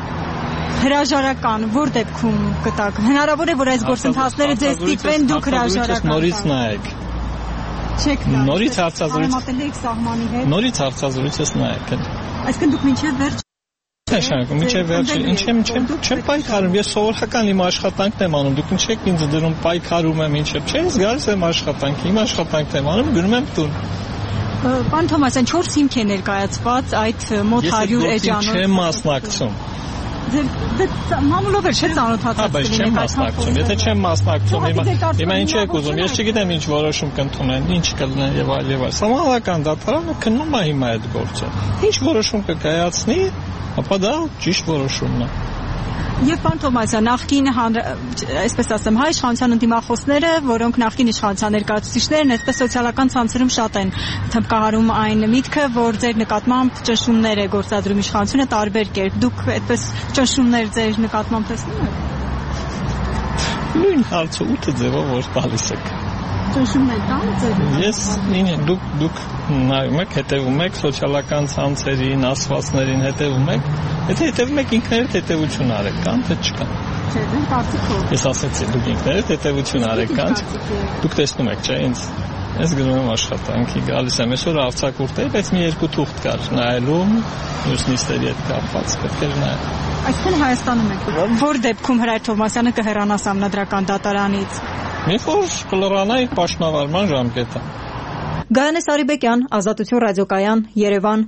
հրաժարական որ դեպքում կտակ։ Հնարավոր է, որ այս գործընթացները ձեզ ստիպեն, դուք հրաժարական։ Նորից նայեք։ Չեք նայել։ Նորից հարցազրույց։ Համատել եք սահմանի հետ։ Նորից հարցազրույց ես նայել։ Այսինքն դուք մինչև վերջ Նշանակում ինչե վերջը ինչ եմ չեմ չեմ պայքարում ես սովորական իմ աշխատանքն եմ անում դուք ինչ եք ինձ դրում պայքարում եմ ինչը չէ ես գալիս եմ աշխատանքի իմ աշխատանքն եմ անում գնում եմ տուն Պարոն Թոմասյան չորս հիմք է ներկայացված այդ մոտ հարյուր էջանոց ես չեմ մասնակցում Մամուլով էլ չէ ծանոթացած բայց չեմ մասնակցում եթե չեմ մասնակցում հիմա հիմա ինչ եք ուզում ես չգիտեմ ինչ որոշում կընդունեն ինչ կլինեն եւ այլ եւ այլ Սահմանադրական դատարանը քննում է հիմա այդ գործը ինչ որոշում կկայացնի ապա դա ճիշտ որոշումն է Եվ պարոն Թոմասյան, նախկին այսպես ասեմ, հայ իշխանության ընդդիմախոսները, որոնք նախկին իշխանության ներկայացուցիչներն, այսպես սոցիալական ցանցերում շատ են թմբկահարում այն միտքը, որ ձեր նկատմամբ ճնշումներ է գործադրում իշխանությունը տարբեր կերպ։ Դուք այդպես ճնշումներ ձեր նկատմամբ տեսնում եք։ Նույն հարցը ութ ձևով որ տալիս եք։ Ճնշումներ տան ձեր։ Ես ինձ դուք դուք նայում եք, հետևում եք սոցիալական ցանցերին, ասվածներին հետևում եք։ Եթե հետևում եք ինքներդ հետևություն արեք, կան թե չկան։ Չէ, դու կարծիքով։ Ես ասեցի, դուք ինքներդ հետևություն արեք, կան։ Դուք տեսնում եք, չէ՞, ինձ։ Ես գնում եմ աշխատանքի, գալիս եմ այսօր արձակուրդ է, բայց մի երկու թուղթ կար նայելու, մյուս նիստերի հետ կապված, պետք էր նայել։ Այսինքն Հայաստանում եք։ Որ դեպքում Հրայր Թովմասյանը կհեռանա Սահմանադրական դատարանից։ Մի որ կլրանայի պաշտոնավարման ժամկետը։ Գայանե Սարիբեկյան, Ազատություն ռադիոկայան, Երևան։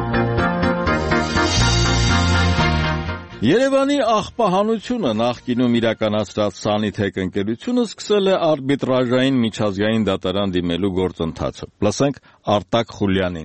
Երևանի աղբահանությունը նախկինում իրականացրած Սանիթեք ընկերությունը սկսել է արբիտրաժային միջազգային դատարան դիմելու գործընթացը։ Լսենք Արտակ Խուլյանին։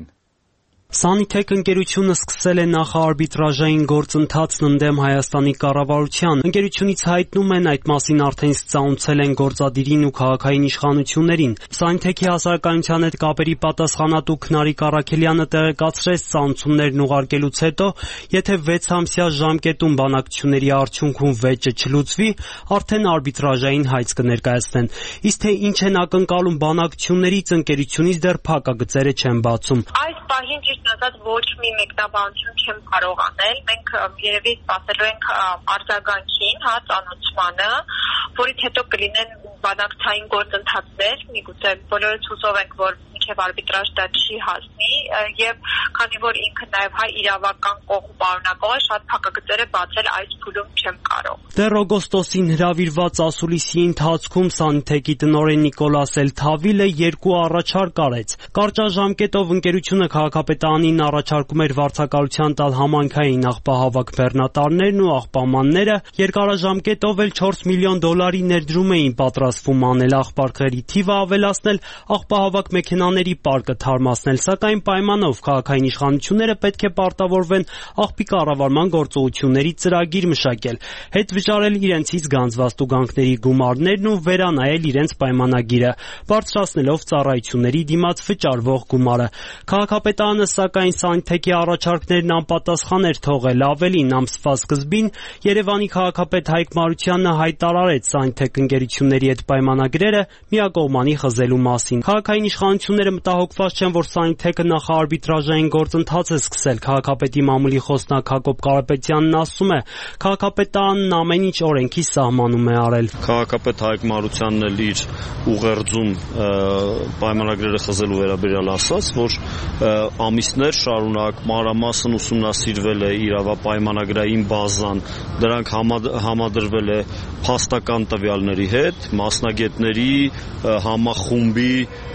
Սանիթեք ընկերությունը սկսել է նախարբիտրաժային գործընթացն ընդդեմ Հայաստանի կառավարության։ Ընկերությունից հայտնում են այդ մասին արդեն ծանուցել են գործադիրին ու քաղաքային իշխանություններին։ Սանիթեքի հասարակայնության հետ կապերի պատասխանատու Քնարիկ Առաքելյանը տեղեկացրեց ծանուցումներն ուղարկելուց հետո, եթե վեց ամսյա ժամկետում բանակցությունների արդյունքում վեճը չլուծվի, արդեն արբիտրաժային հայց կներկայացնեն։ Իսկ թե ինչ են ակնկալում բանակցություններից, ընկերությունից դեռ փակագծերը չեն բացում։ Այս պահին ճիշտ ասած ոչ մի մեկնաբանություն չեմ կարող անել։ Մենք երևի սպասելու ենք արձագանքին, հա, ծանոթմանը, որից հետո կլինեն բանակցային գործընթացներ, միգուցե բոլորս հուսով ենք, որ մինչև արբիտրաժ դա չի հասնի, եւ քանի որ ինքը նաեւ հայ իրավական կողմ պարունակող է, շատ փակագծերը բացել այս փուլում չեմ կարող։ Դեռ օգոստոսին հրավիրված ասուլիսի ընթացքում Սանիթեկի տնօրեն Նիկոլաս Էլ-Թավիլը երկու առաջարկ արեց։ Կարճաժամկետով ընկերությունը քաղաքապետարանին առաջարկում էր վարձակալության տալ համայնքային աղբահավաք բեռնատարներն ու աղբամանները, երկարաժամկետով էլ չորս միլիոն դոլարի ներդրում էին պատրաստվում անել, աղբարկղերի թիվը ավելացնել, աղբահավաք մեքենաների պարկը թարմացնել, սակայն պայմանով քաղաքային իշխանությունները պետք է պարտավորվեն աղբի կառավարման գործողությունների ծրագիր մշակել, հետ վճարել իրենցից գանձված տուգանքների գումարներն ու վերանայել իրենց պայմանագիրը, բարձրացնելով ծառայությունների դիմաց վճարվող գումարը։ Քաղաքապետարանը սակայն Սանիթեկի առաջարկներն անպատասխան էր թողել, ավելին ամսվա սկզբին Երևանի քաղաքապետ Հայկ Մարությանը հայտարարեց Սանիթեք ընկերությունների հետ պայմանագրերը միակողմանի խզելու մասին։ Քաղաքային իշխանությունները մտահոգված չեն, որ Սանիթեկը նախարբիտրաժային գործընթաց է սկսել։ Քաղաքապետի մամուլի խոսնակ Հակոբ Կարապետյանն ասում է, քաղաքապետարանն ամեն ինչ օրենքի սահմանում է արել։ Քաղաքապետ Հայկ Մարությանն էլ իր ուղերձում պայմանագրերը խզելու վերաբերյալ ասաց, որ ամիսներ շարունակ մանրամասն ուսումնասիրվել է իրավապայմանագրային բազան, դրանք համադրվել է փաստական տվյալների հետ, մասնագետների համախումբի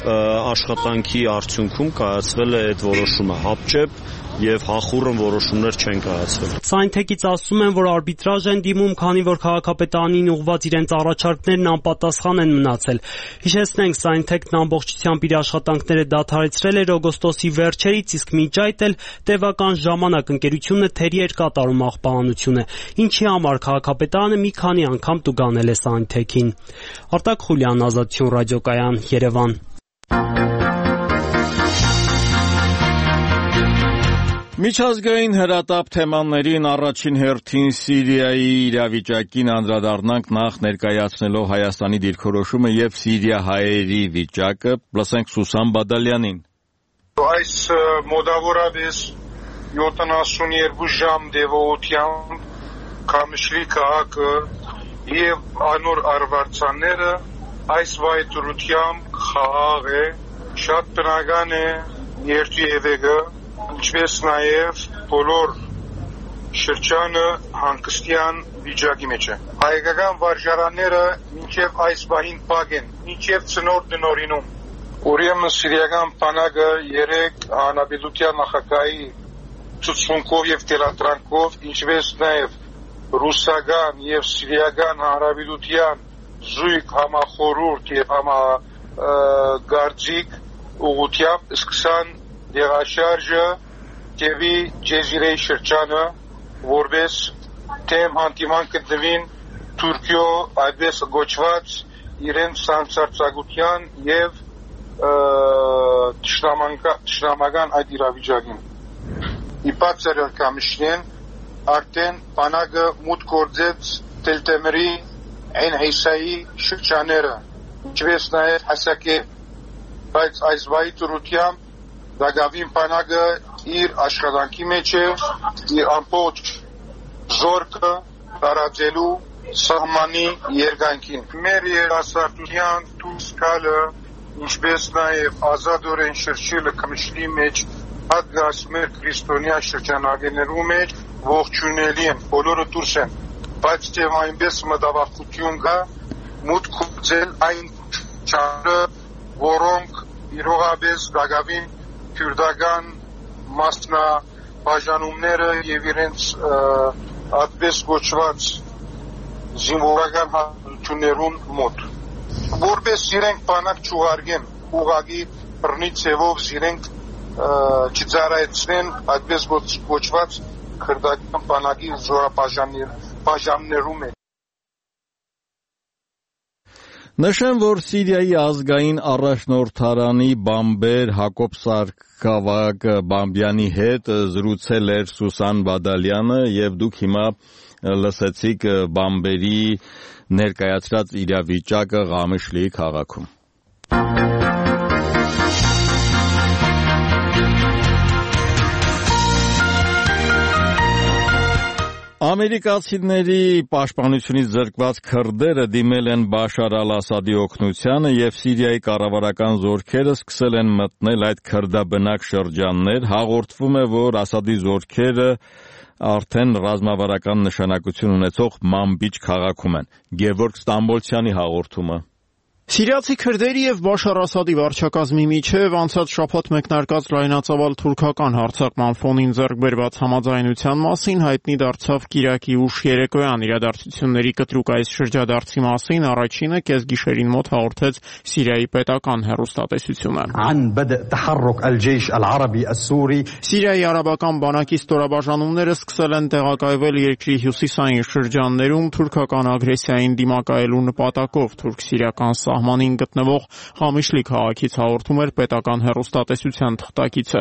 աշխատանքի արդյունքում կայացվել է այդ որոշումը, հապճեպ եւ հախուռն որոշումներ չեն կայացվել։ Սանիթեկից ասում են, որ արբիտրաժ են դիմում, քանի որ քաղաքապետարանին ուղղված իրենց առաջարկներն անպատասխան են մնացել։ Հիշեցնենք, Սանիթեկն ամբողջությամբ իր աշխատանքները դադարեցրել էր օգոստոսի վերջերից, իսկ մինչ այդ էլ տևական ժամանակ ընկերությունը թերի էր կատարում աղբահանությունը, ինչի համար քաղաքապետարանը մի քանի անգամ տուգանել է Սանիթեկին։ Արտակ Խուլյան, Ազատություն ռադիոկայան, Երևան։ Միջազգային հրատապ թեմաներին առաջին հերթին Սիրիայի իրավիճակին անդրադառնանք նախ ներկայացնելով Հայաստանի դիրքորոշումը եւ սիրիահայերի վիճակը, լսենք Սուսան Բադալյանին։ Այս մոտավորապես յոթանասունյոթ ժամ դեպոթյան Կամշլի քաղաքը եւ անոր արվարձանները այս վայրությամբ խաղաղ է, շատ բնական է երկրի եվեգը, ինչպես նաև բոլոր շրջանը հանգստյան վիճակի մեջ է։ Հայկական վարժարանները մինչև այս բանին փակ են, մինչև ծնորդ դնորինում։ Ուրեմն սիրիական բանակը երեք հանրապետության նախագահի ցուցմունքով եւ տելատրանքով, ինչպես նաև ռուսական եւ սիրիական հանրապետության զույգ համախորհուրդ եւ համագարձիկ ուղղությամբ սկսան դեղաշարժը Տևի Ջեզիրեի շրջանը, որպես թեմ հանդիման կդվին Թուրքիո այդպես գոչված իրենց սանցարցակության եւ տշնամական այդ իրավիճակին։ Իպացեր կամիշնեն արդեն բանակը մուտք գործեց Տելտեմրի Այն Հիսայի շրջաները, ինչպես նաև Հասակե, բայց այս վայի ծրությամբ Դագավին բանակը իր աշխատանքի մեջ է, իր ամբողջ զորքը տարածելու սահմանի երկայնքին։ Մեր երասարտության դուրս գալը, ինչպես նաև ազատորեն շրջելը կմշլի մեջ, հատկաց մեր քրիստոնյա շրջանակներու մեջ ողջունելի են, բոլորը դուրս են, բայց և այնպես մտավախություն կա մուտք գործել այն չարը, որոնք իրողապես Դագավին քյուրդական մասնաբաժանումները եւ իրենց այդպես գոչված զինվորական հատություններուն մոտ որպես իրենք բանակ չուղարկեն ուղագի բռնի ցևով իրենք չծառայեցնեն այդպես գոչված քրդական բանակի զորաբաժանումներում են։ Նշեմ, որ Սիրիայի ազգային առաջնորդարանի բամբեր Հակոբ Սարգսակյան Բամբյանի հետ զրուցել էր Սուսան Բադալյանը եւ դուք հիմա լսեցիք բամբերի ներկայացրած իրավիճակը Ղամիշլիի քաղաքում։ Ամերիկացիների պաշտպանությունից զրկված քրդերը դիմել են Բաշար ալ-Ասադի օգնությանը եւ Սիրիայի կառավարական զորքերը սկսել են մտնել այդ քրդաբնակ շրջաններ, հաղորդվում է, որ Ասադի զորքերը արդեն ռազմավարական նշանակություն ունեցող Մանբիջ քաղաքում են։ Գևորգ Ստամբոլցյանի հաղորդումը։ Սիրիացի քրդերի եւ Բաշար Ասադի վարչակազմի միջև անցած շաբաթ մեկնարկած լայնածավալ թուրքական հարձակման ֆոնին ձեռք բերված համաձայնության մասին հայտնի դարձավ կիրակի ուշ երեկոյան իրադարձությունների կտրուկ այս շրջադարձի մասին առաջինը կեսգիշերին մոտ հաղորդեց Սիրիայի պետական հեռուստատեսությունը։ Սիրիայի արաբական բանակի ստորաբաժանումները սկսել են տեղակայվել երկրի հյուսիսային շրջաններում թուրքական ագրեսիային դիմակայելու նպատակով թուրք-սիրիական սահմանին գտնվող Ղամիշլի քաղաքից հաղորդում էր պետական հեռուստատեսության թղթակիցը։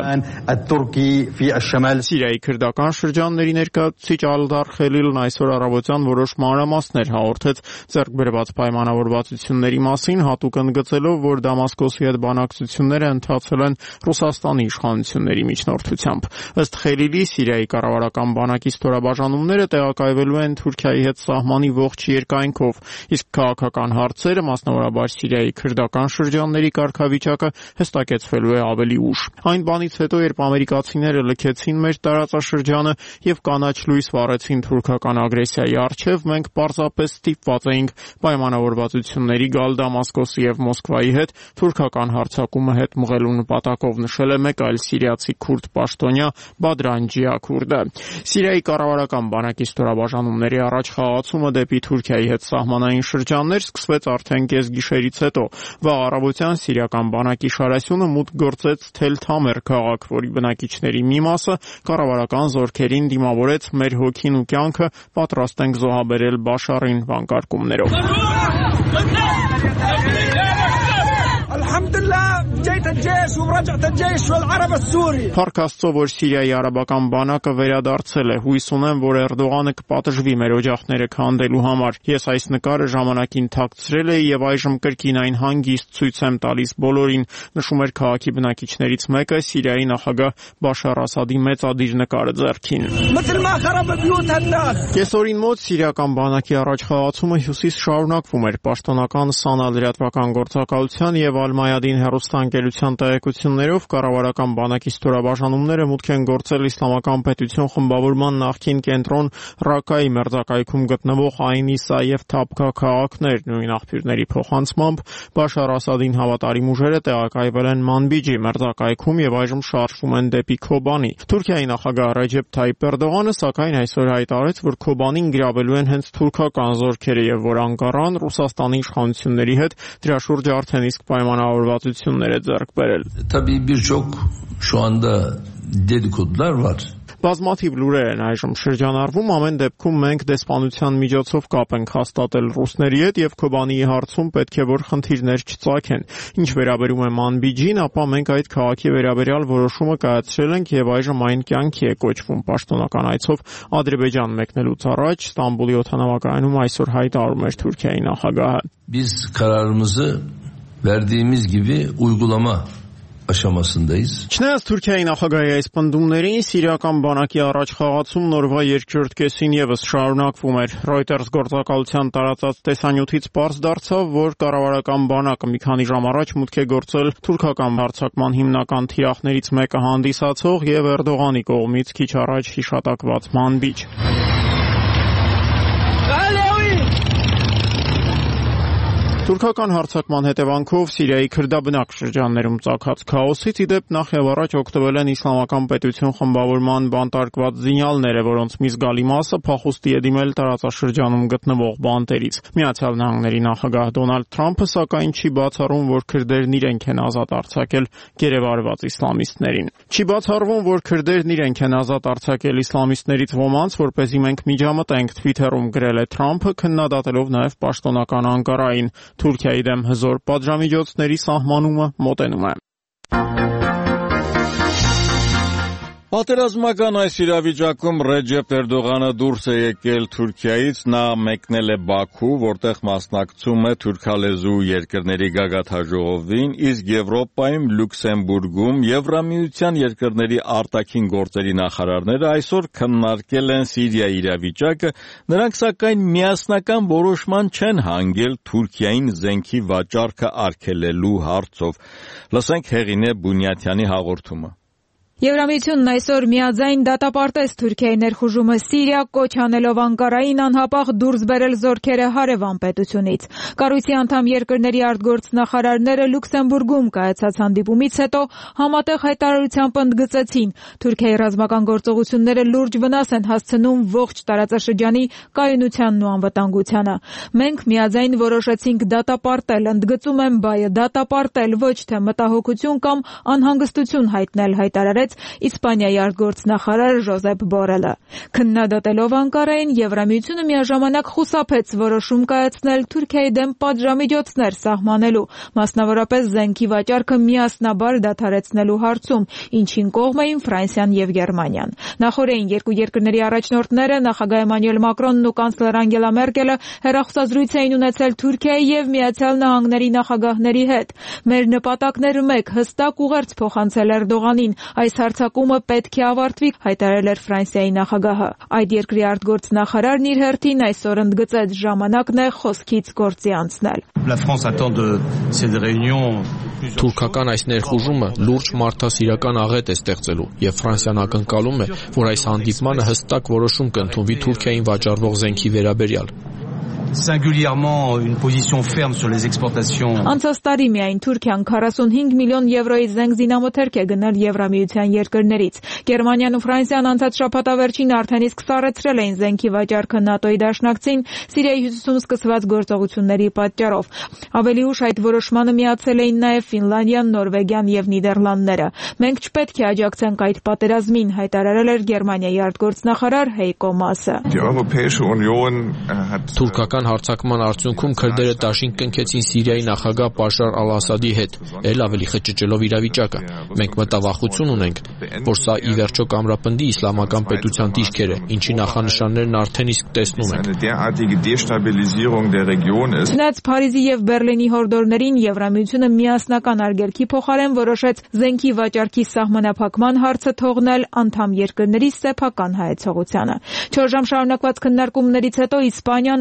Սիրիայի քրդական շրջանների ներկայացուցիչ Ալդար Խելիլն այսօր առավոտյան որոշ մանրամասներ հաղորդեց ձեռք բերված պայմանավորվածությունների մասին, հատուկ ընդգծելով, որ Դամասկոսի հետ բանակցությունները ընթացել են Ռուսաստանի իշխանությունների միջնորդությամբ։ Ըստ Խելիլի, Սիրիայի կառավարական բանակի ստորաբաժանումները տեղակայվելու են Թուրքիայի հետ սահմանի ողջ երկայնքով, իսկ քաղաքական հարցերը, մասնավորապես Սիրիայի քրդական շրջանների կարգավիճակը հստակեցվելու է ավելի ուշ։ Այն բանից հետո, երբ ամերիկացիները լքեցին մեր տարածաշրջանը եւ կանաչ լույս վառեցին թուրքական ագրեսիայի առջեւ, մենք պարզապես ստիպված էինք պայմանավորվածությունների գալ Դամասկոսի եւ Մոսկվայի հետ թուրքական հարձակումը հետ մղելու նպատակով, նշել է մեկ այլ սիրիացի քուրդ պաշտոնյա Բադրան Ջիակուրդը։ Սիրիայի կառավարական բանակի ստորաբաժանումների առաջ խաղացումը դեպի Թուրքիայի հետ սահմանային շրջաններ սկսվեց արդեն կեսգիշերից հետո։ Վաղ առավոտյան սիրիական բանակի շարասյունը մուտք գործեց Թել Թամեր քաղաք, որի բնակիչների մի մասը կառավարական զորքերին դիմավորեց «Մեր հոգին ու կյանքը պատրաստ ենք զոհաբերել Բաշարին» վանկարկումներով։ Փառք Աստծո, որ Սիրիայի արաբական բանակը վերադարձել է։ Հույս ունեմ, որ Էրդողանը կպատժվի մեր օջախները քանդելու համար։ Ես այս նկարը ժամանակին թաքցրել էի եւ այժմ կրկին այն հանգիստ ցույց եմ տալիս բոլորին, նշում էր քաղաքի բնակիչներից մեկը Սիրիայի նախագահ Բաշար Ասադի մեծադիր նկարը ձեռքին։ Կեսօրին մոտ սիրիական բանակի առաջ խաղացումը հյուսիս շարունակվում էր։ Պաշտոնական Սանա լրատվական գործակալության եւ Ալ-Մայադին հեռուստան ընկերության տեղեկություններով կառավարական բանակի ստորաբաժանումները մուտք են գործել Իսլամական պետություն խմբավորման նախկին կենտրոն Ռակայի մերձակայքում գտնվող Այն Իսա եւ Թաբկա քաղաքներ։ Նույն աղբյուրների փոխանցմամբ Բաշար Ասադին հավատարիմ ուժերը տեղակայվել են Մանբիջի մերձակայքում եւ այժմ շարժվում են դեպի Քոբանի։ Թուրքիայի նախագահ Ռեջեփ Թայիպ Էրդողանը սակայն այսօր հայտարարեց, որ Քոբանին գրավելու են հենց թուրքական զորքերը եւ որ Անկարան Ռուսաստանի իշխանությունների հետ դրա շուրջ արդեն իսկ պայմանավորվածություններ է ձեռք բերել։ Tabii birçok şu anda dedikodular var. Բազմաթիվ լուրեր են այժմ շրջանառվում, ամեն դեպքում մենք դեսպանության միջոցով կապ ենք հաստատել ռուսների հետ եւ Քոբանիի հարցում պետք է որ խնդիրներ չծագեն։ Ինչ վերաբերում է Մանբիջին, ապա մենք այդ քաղաքի վերաբերյալ որոշումը կայացրել ենք եւ այժմ այն կյանքի է կոչվում։ Պաշտոնական այցով Ադրբեջան մեկնելուց առաջ Ստամբուլի օդանավակայանում այսօր հայտարարում էր Թուրքիայի նախագահը. Biz kararımızı verdiğimiz gibi uygulama aşamasındayız. Չնայած Թուրքիայի նախագահի այս պնդումներին, սիրիական բանակի առաջ խաղացումն օրվա երկրորդ կեսին եւս շարունակվում էր։ Reuters գործակալության տարածած տեսանյութից պարզ դարձավ, որ կառավարական բանակը մի քանի ժամ առաջ մուտք է գործել թուրքական հարձակման հիմնական թիրախներից մեկը հանդիսացող եւ Էրդողանի կողմից քիչ առաջ հիշատակված Մանբիջ։ Թուրքական հարձակման հետևանքով Սիրիայի քրդաբնակ շրջաններում ծագած քաոսից ի դեպ նախ եւ առաջ օգտվել են Իսլամական պետություն խմբավորման բանտարկված զինյալները, որոնց մի զգալի մասը փախուստի է դիմել տարածաշրջանում գտնվող բանտերից։ Միացյալ Նահանգների նախագահ Դոնալդ Թրամփը սակայն չի բացառում, որ քրդերն իրենք են ազատ արձակել գերեվարված իսլամիստներին։ Չի բացառվում, որ քրդերն իրենք են ազատ արձակել իսլամիստներից ոմանց, որպեսզի մենք միջամտենք, Twitter-ում գրել է Թրամփը, քննադատելով նաեւ պաշտոնական Անկարային։ Թուրքիայի դեմ հզոր պատժամիջոցների սահմանումը մոտենում է։ Պատերազմական այս իրավիճակում Ռեջեփ Էրդողանը դուրս է եկել Թուրքիայից, նա մեկնել է Բաքու, որտեղ մասնակցում է թուրքալեզու երկրների գագաթնաժողովին, իսկ Եվրոպայում, Լյուքսեմբուրգում Եվրամիության երկրների արտաքին գործերի նախարարները այսօր քննարկել են Սիրիայի իրավիճակը, նրանք սակայն միասնական որոշման չեն հանգել Թուրքիային զենքի վաճառքը արգելելու հարցով։ Լսենք Հեղինե Բունյաթյանի հաղորդումը։ Եվրամիությունն այսօր միաձայն դատապարտեց Թուրքիայի ներխուժումը Սիրիա, կոչ անելով Անկարային անհապաղ դուրս բերել զորքերը հարևան պետությունից։ Կառույցի անդամ երկրների արտգործնախարարները Լյուքսեմբուրգում կայացած հանդիպումից հետո համատեղ հայտարարությամբ ընդգծեցին, Թուրքիայի ռազմական գործողությունները լուրջ վնաս են հասցնում ողջ տարածաշրջանի կայունությանն ու անվտանգությանը։ Մենք միաձայն որոշեցինք դատապարտել, ընդգծում եմ բայը, դատապարտել, ոչ թե մտահոգություն կամ անհանգստություն հայտնել, հայտարարեց Իսպանիայի արտգործնախարար Ժոզեփ Բորելը։ Քննադատելով Անկարային, Եվրամիությունը միաժամանակ խուսափեց որոշում կայացնել Թուրքիայի դեմ պատժամիջոցներ սահմանելու, մասնավորապես զենքի վաճառքը միասնաբար դադարեցնելու հարցում, ինչին կողմ էին Ֆրանսիան եւ Գերմանիան։ Նախորդին երկու երկրների առաջնորդները, նախագահ Էմանուել Մակրոնն ու կանցլեր Անգելա Մերկելը հեռախոսազրույց էին ունեցել Թուրքիայի եւ Միացյալ Նահանգների նախագահների հետ։ Մեր նպատակները մեկ, հստակ ուղերձ փոխանցել Էրդողանին, այս հարձակումը պետք է ավարտվի, հայտարարել էր Ֆրանսիայի նախագահը։ Այդ երկրի արտգործնախարարն իր հերթին այսօր ընդգծեց, ժամանակն է խոսքից գործի անցնել։ Թուրքական այս ներխուժումը լուրջ մարդասիրական աղետ է ստեղծելու, եւ Ֆրանսիան ակնկալում է, որ այս հանդիպմանը հստակ որոշում կընդունվի Թուրքիային վաճառվող զենքի վերաբերյալ։ singulièrement une position ferme sur les exportations. Անցած տարի միայն Թուրքիան քառասունհինգ միլիոն եվրոյի զենք զինամթերք է գնել Եվրամիության երկրներից։ Գերմանիան ու Ֆրանսիան անցած շաբաթավերջին արդեն իսկ սառեցրել էին զենքի վաճառքը ՆԱՏՕ-ի դաշնակցին Սիրիայի հյուսիսում սկսված գործողությունների պատճառով։ Ավելի ուշ այդ որոշմանը միացել էին նաև Ֆինլանդիան, Նորվեգիան եւ Նիդերլանդները։ Մենք չպետք է աջակցենք այդ պատերազմին, հայտարարել էր Գերմանիայի արտգործնախարար Հեյկո Մասը։ Թուրքական հարձակման արդյունքում քրդերը դաշինք կնքեցին Սիրիայի նախագահ Բաշար Ալ-Ասադի հետ, էլ ավելի խճճելով իրավիճակը։ Մենք մտավախություն ունենք, որ սա ի վերջո կամրապնդի իսլամական պետության դիրքերը, ինչի նախանշաններն արդեն իսկ տեսնում ենք։ Չնայած Փարիզի եւ Բերլինի հորդորներին Եվրամիությունը միասնական արգելքի փոխարեն որոշեց զենքի վաճառքի սահմանափակման հարցը թողնել անդամ երկրների սեփական հայեցողությանը։ Չորս ժամ շարունակված քննարկումներից հետո Իսպանիան, Ավստրիան,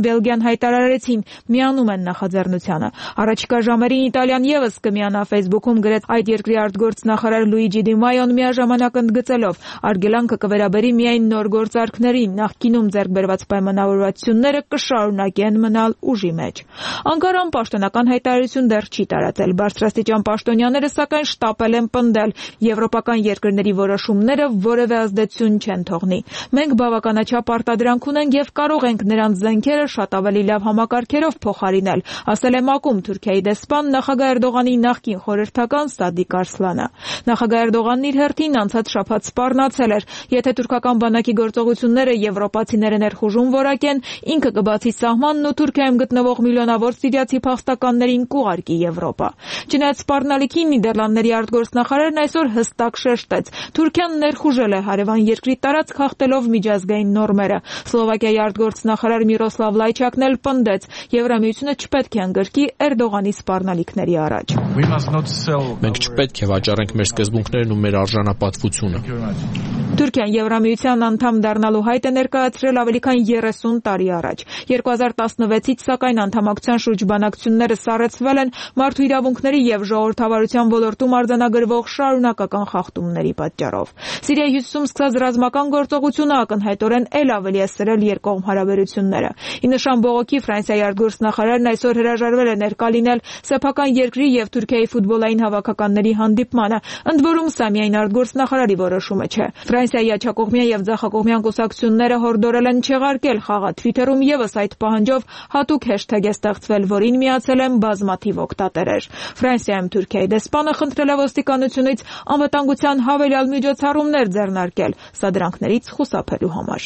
Ֆրանսիան, Բելգիան հայտարարեցին միանում են նախաձեռնությանը։ Առաջիկա ժամերին Իտալիան եւս կմիանա Facebook-ում գրեց այդ երկրի արտգործնախարար Լուիջի Դի Մայոն միաժամանակ ընդգծելով արգելանքը կվերաբերի միայն նոր գործարքներին, նախկինում ձեռք բերված պայմանավորվածությունները կշարունակեն մնալ ուժի մեջ։ Անկարան պաշտոնական հայտարարություն դեռ չի տարածել, բարձրաստիճան պաշտոնյաները սակայն շտապել են պնդել եվրոպական երկրների որոշումները որևէ ազդեցություն չեն թողնի։ Մենք բավականաչափ արտադրանք ունենք եւ կարող ենք նրանց զենքերը շատ ավելի լավ համակարգերով փոխարինել, ասել է ՄԱԿ-ում Թուրքիայի դեսպան նախագահ Էրդողանի նախկին խորհրդական Սադիկ Արսլանը։ Նախագահ Էրդողանն իր հերթին անցած շաբաթ սպառնացել էր, եթե թուրքական բանակի գործողությունները եվրոպացիները ներխուժում որակեն, ինքը կբացի սահմանն ու Թուրքիայում գտնվող միլիոնավոր սիրիացի փախստականներին կուղարկի Եվրոպա։ Չնայած սպառնալիքին Նիդերլանդների արտգործնախարարն այսօր հստակ շեշտեց. Թուրքիան ներխուժել է հարևան երկրի տարածք խախտելով միջազգային նորմերը։ Սլովակիայի արտգործնախարար Միրոսլավ Լայչակն էլ պնդեց. Եվրամիությունը չպետք է ընդգրկի Էրդողանի սպառնալիքների առաջ։ Մենք չպետք է վաճառենք մեր սկզբունքներն ու մեր արժանապատվությունը։ Թուրքիան Եվրամիության անդամ դառնալու հայտ է ներկայացրել ավելի քան երեսուն տարի առաջ։ երկու հազար տասնվեցից սակայն անդամակցության շուրջ բանակցությունները սառեցվել են մարդու իրավունքների եւ ժողովրդավարության ոլորտում արձանագրվող շարունակական խախտումների պատճառով։ Սիրիայի հյուսիսում սկսած ռազմական գործողությունը ակնհայտորեն ել ավելի է սրել երկկողմ հարաբերությունները։ Ի նշան բողոքի Ֆրանսիայի արտգործնախարարն այսօր հրաժարվել է ներկա լինել սեփական երկրի եւ Թուրքիայի ֆուտբոլային հավաքականների հանդիպմանը, ընդ որում սա միայն արտգործնախարարի որոշումը չէ։ Ֆրանսիայի աջակողմյան եւ ձախակողմյան կուսակցությունները հորդորել են չեղարկել խաղը։ Թվիթերում եւս այդ պահանջով հատուկ հեշթեգ է ստեղծվել, որին միացել են բազմաթիվ օգտատերեր։ Ֆրանսիայում Թուրքիայի դեսպանը խնդրել է ոստիկանությունից անվտանգության հավելյալ միջոցառումներ ձեռնարկել սադրանքներից խուսափելու համար։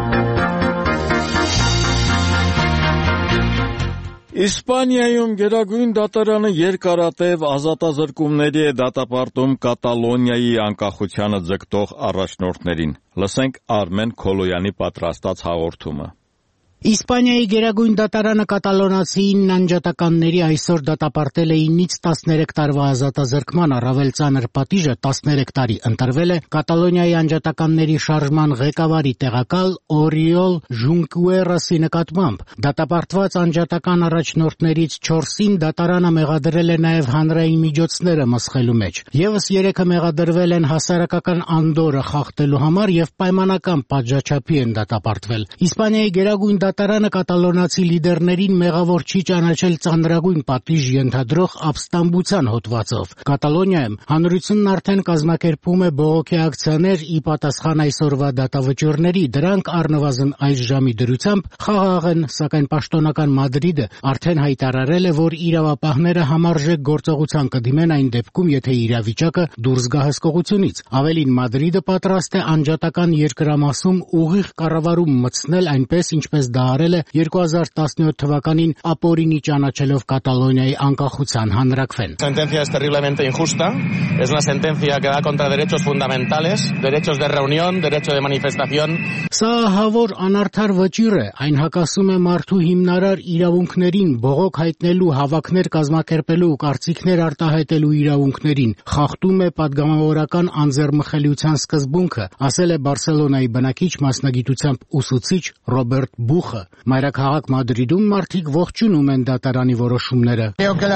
Իսպանիայում Գերագույն դատարանը երկարատև ազատազրկումների է դատապարտում Կատալոնիայի անկախությանը ձգտող առաջնորդներին։ Լսենք Արմեն Քոլոյանի պատրաստած հաղորդումը։ Իսպանիայի Գերագույն դատարանը կատալոնացիին անջատականների այսօր դատապարտել է ինից տասներեք տարվա ազատազրկման, առավել ծանր պատիժը տասներեք տարի ընտրվել է Կատալոնիայի անջատականների շարժման ղեկավարի տեղակալ Օրիոլ Ժունկուերասի նկատմամբ։ Դատապարտված անջատական առաջնորդներից չորսին դատարանը մեղադրել է նաև հանրային միջոցները մսխելու մեջ։ Եվս երեքը մեղադրվել են հասարակական անդորը խախտելու համար եւ պայմանական պատժաչափի են դատապարտվել։ Իսպանիայի Գերագույն դատարանը կատալոնացի լիդերներին մեղավոր չի ճանաչել ծանրագույն պատիժ ենթադրող ապստամբության հոդվածով։ Կատալոնիայում հանրությունն արդեն կազմակերպում է բողոքի ակցիաներ ի պատասխան այսօրվա դատավճիռների, դրանք առնվազն այս ժամի դրությամբ խաղաղ են, սակայն պաշտոնական Մադրիդը արդեն հայտարարել է, որ իրավապահները համարժեք գործողության կդիմեն այն դեպքում, եթե իրավիճակը դուրս գա հսկողությունից։ Ավելին, Մադրիդը պատրաստ է անջատական երկրամասում ուղիղ կառավարում մտցնել այնպես, ինչպես դա արել է երկու հազար տասնյոթ թվականին ապօրինի ճանաչելով Կատալոնիայի անկախության հանրաքվեն։ Sentencia es terriblemente injusta. Es una sentencia que va contra derechos fundamentales, derechos de reunión, derecho de manifestación. Սա հավոր անարդար վճիռ է, այն հակասում է մարդու հիմնարար իրավունքներին, բողոք հայտնելու, հավաքներ կազմակերպելու, կարծիքներ արտահայտելու իրավունքներին, խախտում է պատգամավորական անձեռմխելիության սկզբունքը, ասել է Բարսելոնայի բնակիչ մասնագիտությամբ ուսուցիչ Ռոբերտ Բուխը։ Մայրաքաղաք Մադրիդում մարդիկ ողջունում են դատարանի որոշումները։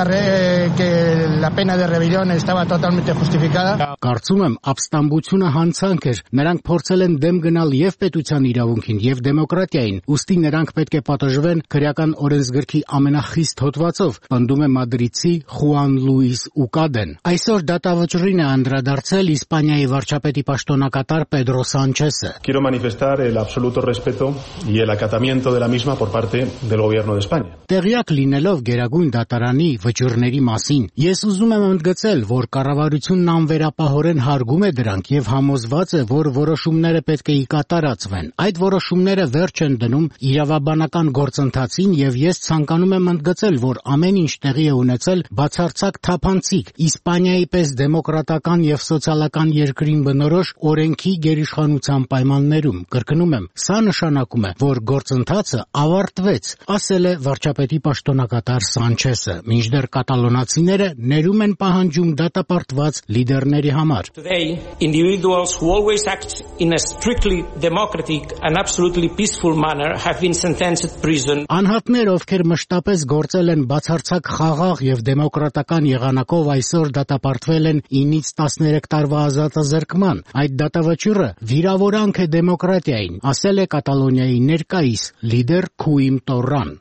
Կարծում եմ, ապստամբությունը հանցանք էր։ Նրանք փորձել են դեմ գնալ եւ պետության իրավունքին, եւ դեմոկրատիային, ուստի նրանք պետք է պատժվեն քրեական օրենսգրքի ամենախիստ հոդվածով, պնդում է մադրիդցի Խուան Լուիս Ուկադեն։ Այսօր դատավճռին է անդրադարձել Իսպանիայի վարչապետի պաշտոնակատար Պեդրո Սանչեսը։ Quiero manifestar el absoluto respeto y el acatamiento de la misma por parte del gobierno de España. Տեղյակ լինելով Գերագույն դատարանի վճիռների մասին, ես ուզում եմ ընդգծել, որ կառավարությունն անվերապահորեն հարգում է դրանք եւ համոզված է, որ որոշումները պետք է ի կատարածվեն։ Այդ որոշումները վերջ են դնում իրավաբանական գործընթացին եւ ես ցանկանում եմ ընդգծել, որ ամեն ինչ տեղի է ունեցել բացարձակ թափանցիկ Իսպանիայի պես դեմոկրատական եւ սոցիալական երկրին բնորոշ օրենքի գերիշխանության պայմաններում։ Կրկնում եմ, սա նշանակում է, որ գործընթացը ընթացը ավարտվեց, ասել է վարչապետի պաշտոնակատար Սանչեսը, մինչդեռ կատալոնացիները ներում են պահանջում դատապարտված լիդերների համար։ Today, individuals who always act in a strictly democratic and absolutely peaceful manner have been sentenced to prison. Անհատներ, ովքեր մշտապես գործել են բացարձակ խաղաղ եւ դեմոկրատական եղանակով, այսօր դատապարտվել են ինից տասներեք տարվա ազատազրկման։ Այդ դատավճիռը վիրավորանք է դեմոկրատիային, ասել է Կատալոնիայի ներկայիս լիդեր Քուիմ Տորրան։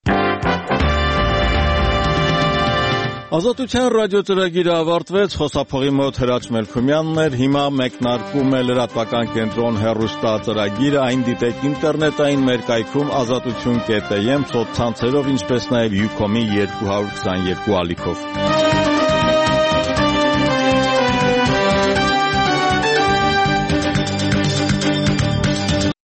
Ազատության ռադիոծրագիրը ավարտվեց, խոսափողի մոտ Հրաչ Մելքումյանն էր, հիմա մեկնարկում է լրատվական կենտրոն հեռուստածրագիրը, այն դիտեք ինտերնետային մեր կայքում ազատություն կետ էմ, սոցցանցերով, ինչպես նաև Յուքոմի երկու հարյուր քսաներկու ալիքով։